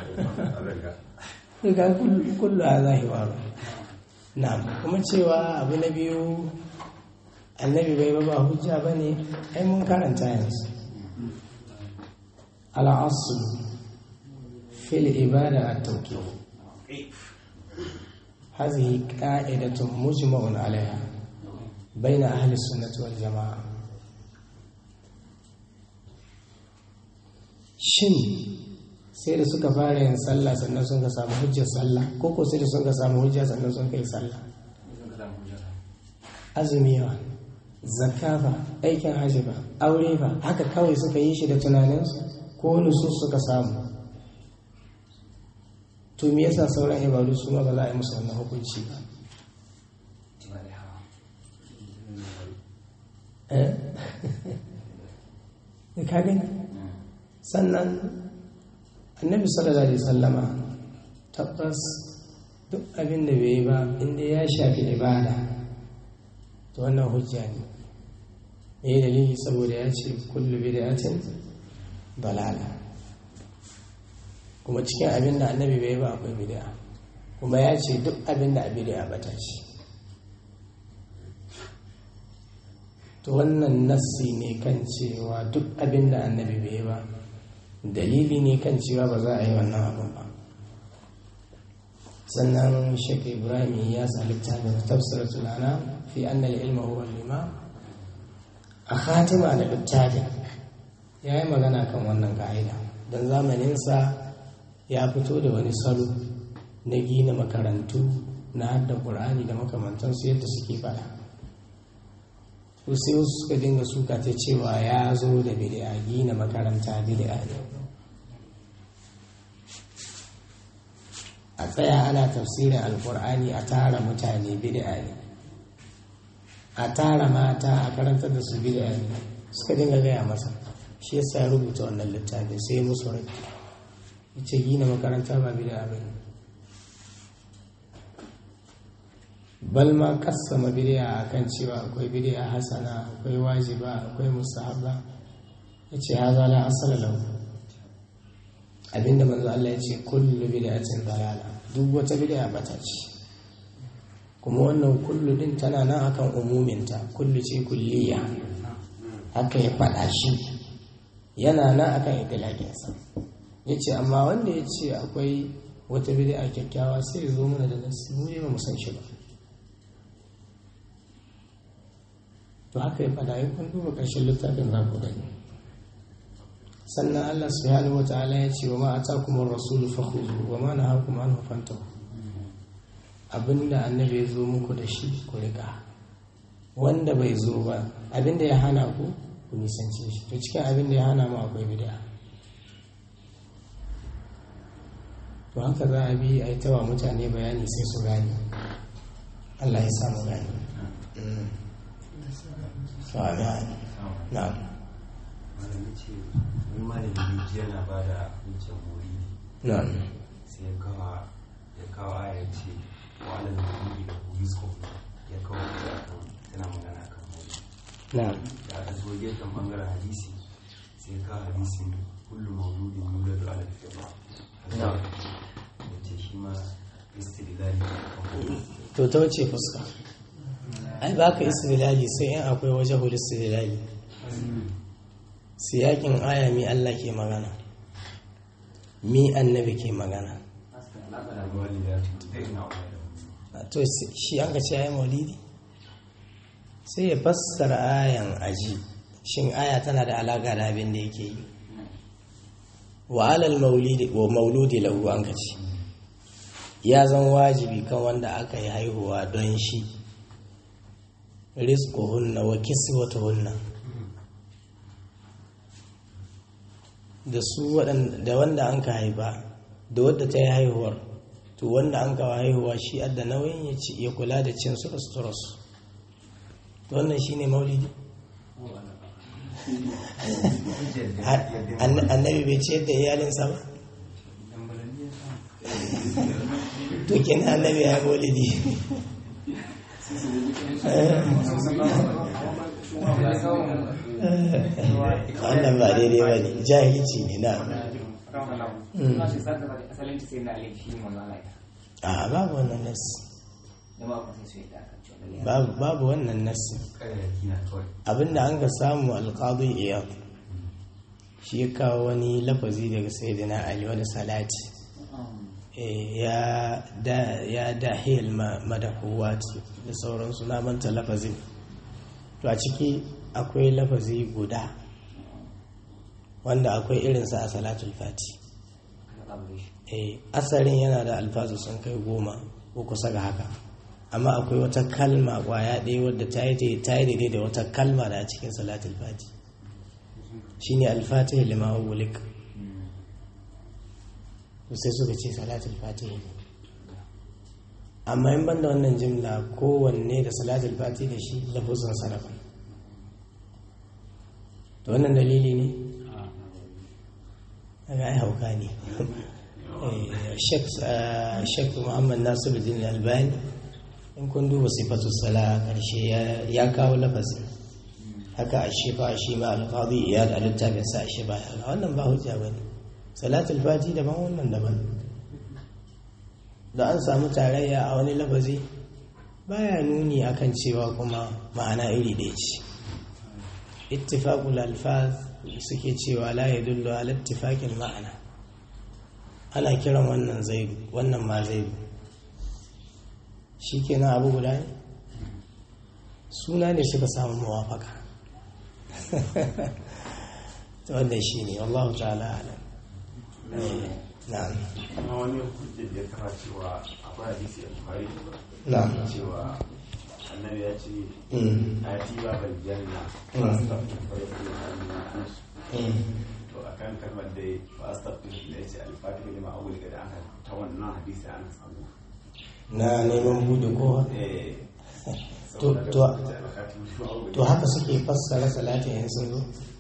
ga kullu a zahiwa na'am kuma cewa abu na biyu annabi bai ba hujja bane ai mun karanta yanzu al-asl fil ibada at-tawqif هذه قاعدة مجمع عليها بين أهل السنة والجماعة shin sai da suka fara yin sallah sannan sun ka samu hujjar sallah ko ko sai da sun ka samu hujja sannan sun kai sallah azumi yawa zakka ba aikin hajji ba aure ba haka kawai suka yi shi da tunaninsu ko nusus suka samu to me yasa sauran ibadu su ma ba za a yi musu wannan hukunci ba eh ka gani sannan annabi sallallahu alaihi wasallama tabbas duk abin da bai yi ba inda ya shafi ibada to wannan hujja ne me dalili saboda ya ce kullu bid'atin dalala kuma cikin abin da annabi bai ba akwai bid'a kuma ya ce duk abin da a bid'a bata ce to wannan nassi ne kan cewa duk abin da annabi bai ba dalili ne kan cewa ba za a yi wannan abin ba sannan Sheikh Ibrahim ya salita da tafsiratul anam fi anna al-ilma huwa al-imam a khatima da littafin yayi magana kan wannan ka'ida dan zamanin sa ya fito da wani salo na gina makarantu na hadda Qur'ani da makamantansu yadda suke fada sai wasu suka dinga suka ta cewa ya zo da bid'a gina makaranta bid'a ne a tsaya ana tafsirin alkur'ani a tara mutane bid'a ne, a tara mata a karantar da su bid'a ne, suka dinga gaya masa. Shi yasa ya rubuta wannan littafi sai musu rai yace gina makaranta ba bid'a bane, bal ma kassama bid'a akan cewa akwai bid'a hasana, akwai wajiba, akwai mustahabba. Yace haza la asala lahu, abinda manzo Allah yace kullu bid'atin dalala, duk wata bid'a bata ce. Kuma wannan kullu din tana nan akan umuminta, kullu ce kulliya, haka ya faɗa shi, yana nan akan itlaqinsa. Yace amma wanda yace akwai wata bid'a kyakkyawa sai ya zo mana da nasi, mu ne ba mu san shi ba. To haka ya faɗa, in kun duba ƙarshen littafin za ku gani. Sannan Allah subhanahu wata'ala ya ce wa ma atakum ar-rasul fakhudhu wa ma nahakum anhu fantahu. Abinda annabi ya zo muku da shi ku riƙa, wanda bai zo ba abinda ya hana ku ku nisance shi. To cikin abinda ya hana mu akwai bid'a. To haka za a bi a yi tawa mutane bayani sai su gane. Allah ya samu gani. Amin. Na'am. Malami ce wani malami ne yana ba da hujjar muridi. Na'am. Sai ya kawo ya kawo aya ce wa alal muridi da rizqu, ya kawo ta kan tana magana kan muridi. Na'am. Da aka zo gefen bangaren hadisi sai ka hadisin kullu mawludin yuladu ala al-fitra. Na'am. Ya ce shi ma istidlali kan To ta wace fuska? Ai ba ka istidlali sai in akwai wajhul istidlali. Siyakin aya mi Allah ke magana, mi annabi ke magana. To shi an ka ce ayi maulidi sai ya fassara ayan aji, shin aya tana da alaka da abin da yake yi. Wa alal maulidi wa mauludi lahu an ka ce ya zan wajibi kan wanda aka yi haihuwa don shi, rizquhunna wa kiswatuhunna, da su da wanda an ka haifa da wadda ta yi haihuwar, to wanda an ka haihuwa shi adda nauyin ya ci ya kula da cin su da suturarsu. To wannan shi ne maulidi. Annabi bai ciyar da iyalinsa ba, to kenan annabi ya yi maulidi. Wannan ba daidai ba ne, jahilci ne. Na a babu wannan nasi, babu wannan nasi. Abinda an ka samu alqadi iyad shi ya kawo wani lafazi daga sayyidina Ali wani salati ya da ya dahil madahuwat da sauransu, na manta lafazin. To a ciki akwai lafazi guda wanda akwai irinsa a salatul fati. Eh, asarin yana da alfazu sun kai goma ko kusa ga haka, amma akwai wata kalma kwaya ɗaya wadda ta yi daidai da wata kalma da a cikin salatul fati, shine al-fatih lima ulik. sai suka ce salatul fati ne, amma in banda wannan jimla kowanne da salatul fati da shi lafuzan sarrafa. To wannan dalili ne daga ai hauka ne. Sheikh Muhammad Nasiruddin Albani in kun duba sifatu sala karshe ya kawo lafazin haka a shifa shi ma alqadi iyad a littafin sa shi ba wannan ba hujja bane. Salatul fati daban wannan daban, da an samu tarayya a wani lafazi baya nuni akan cewa kuma ma'ana iri ɗaya ce. Ittifaqul alfaz suke cewa la yadullu ala ittifaqil ma'ana. Ana kiran wannan zaidu wannan ma zaidu, shikenan abu guda ne, suna ne suka samu mawafaka. To wannan shine wallahu ta'ala alam. Na'am. Amma wani hujjar da ya kafa cewa akwai hadisi a Bukhari. Na'am. Cewa annabi ya ce a ti ba bal janna. To to akan kalmar da ba astaghfiru da yace al-fatiha lima awwal da aka ta wannan hadisi an samu na neman bude ko eh to to to haka suke fassara salatin in sun zo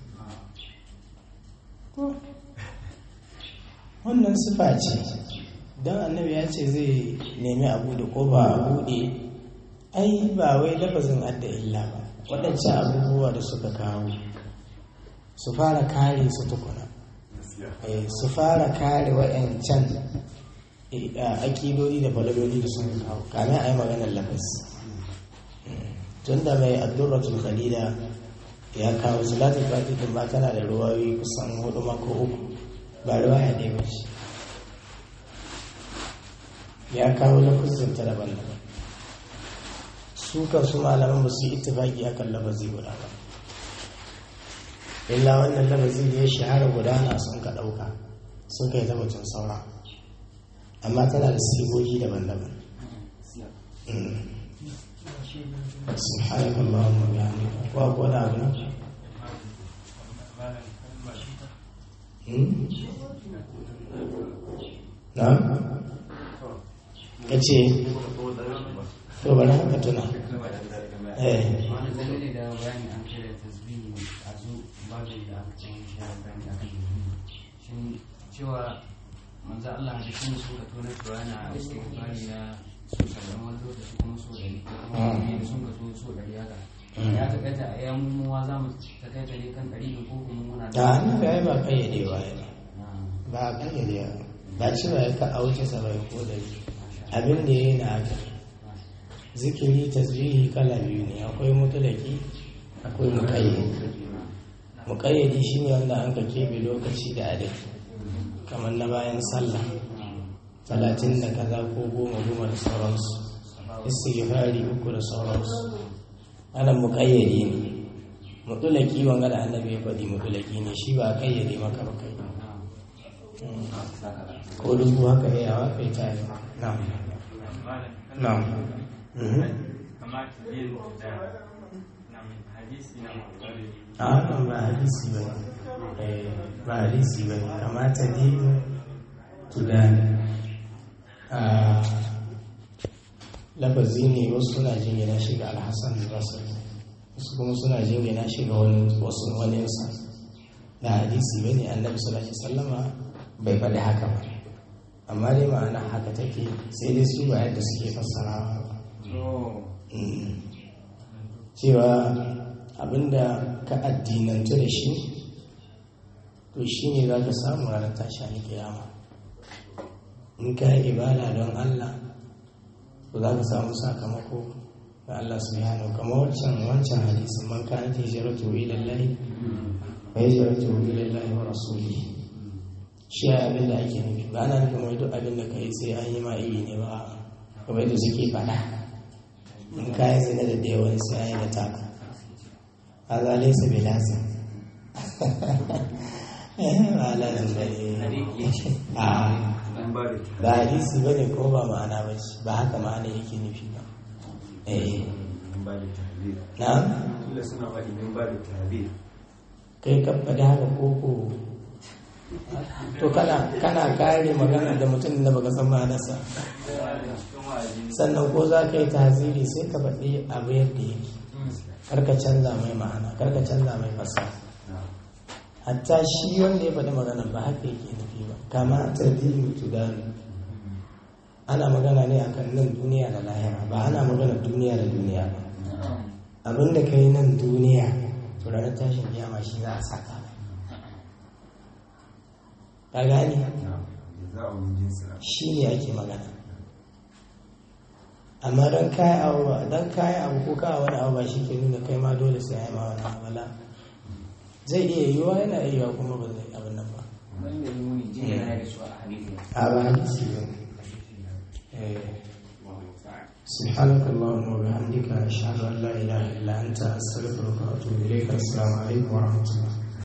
wannan sifa ce don annabi ya ce zai nemi a bude ko ba a bude ai ba wai lafazin adda illa ba waɗancan abubuwa da suka kawo su fara kare su tukuna su fara kare waɗancan akidodi da falololi da suka kawo kamin a yi maganar lafaz tun da mai abdurratul khalida ya kawo salatul fatihin ba tana da ruwayoyi kusan hudu mako uku ba ruwaya ɗaya ba ce ya kawo lafazin ta daban-daban su kan su malaman ba su yi ittifaki akan lafazi guda ba illa wannan lafazi da ya shahara gudana sun ka ɗauka sun kai tabbatin saura amma tana da sigogi daban-daban سبحانك اللهم وبحمدك وأقول أبنا نعم kace to bari haka tuna eh wani dalili da bayani an kira tasbihi a zu babin da aka ce shi da bayani akan shin cewa manzo Allah da shi su ka tona cewa yana istighfari na su sallan wani lokaci kuma so da kuma sun ka so so da haka ya ta kaita a yan muwa za mu ta kaita ne kan ɗari ko kuma muna da hannu ga ba kayyadewa ba kayyadewa ba cewa ya ka auce sabai ko da abin da ya yi na haka zikiri tasbihi kala biyu ne akwai mutulaki akwai muƙayyadi muƙayyadi shine wanda an ka keɓe lokaci da adadi kamar na bayan sallah talatin da kaza ko goma goma da sauransu istighfari uku da sauransu ana muƙayyadi ne mutulaki wanga da annabi ya faɗi mutulaki ne shi ba kayyade maka ba kai ko dubu haka yawa kai ta yi na'am na'am a hakan ba hadisi ba ba hadisi ba kamata dinu tudani a lafazi ne wasu suna jingina shi ga alhassan basri wasu kuma suna jingina shi ga wasu waninsa da hadisi ba ne annabi sallallahu alaihi wasallama bai faɗi haka ba amma dai ma'ana haka take sai dai su ba yadda suke fassarawa ba cewa abinda ka addinantu da shi to shi ne za ka samu ranar tashi a kiyama in ka yi ibada don Allah to za ka samu sakamako ga Allah subhanahu kamar wancan wancan hadisin man kana hijratu ila Allah wa hijratu ila Allah wa rasulihi shi abin da ake nufi ba na nufin wai duk abin da kai sai an yi ma iri ne ba kamar yadda suke faɗa in ka yi zina da ɗaya wani sai an yi da taka a zalai su bai lasa ba lazim ba ne a ba hadisi ba ne ko ba ma'ana ba ce ba haka ma'ana yake nufi ba eh na kai ka faɗi haka koko to kana kana kare magana da mutum da baka san ma'anarsa sannan ko za ka yi tahziri sai ka faɗi abu yadda yake karka canza mai ma'ana karka canza mai fasaha hatta shi wanda ya faɗi magana ba haka yake nufi ba kama tadinu tudanu ana magana ne akan nan duniya da lahira ba ana magana duniya da duniya ba abinda ka yi nan duniya to ranar tashin kiyama shi za a saka ka gani shi ne ake magana amma don kayi abu ba don kayi abu ko kawo wani abu ba shi ke nuna kai ma dole sai ya yi ma wani abala zai iya yiwuwa yana iya yiwuwa kuma ba zai abin nan ba a ba hadisi ba سبحانك اللهم وبحمدك أشهد أن لا إله إلا أنت أستغفرك وأتوب إليك السلام عليكم ورحمة الله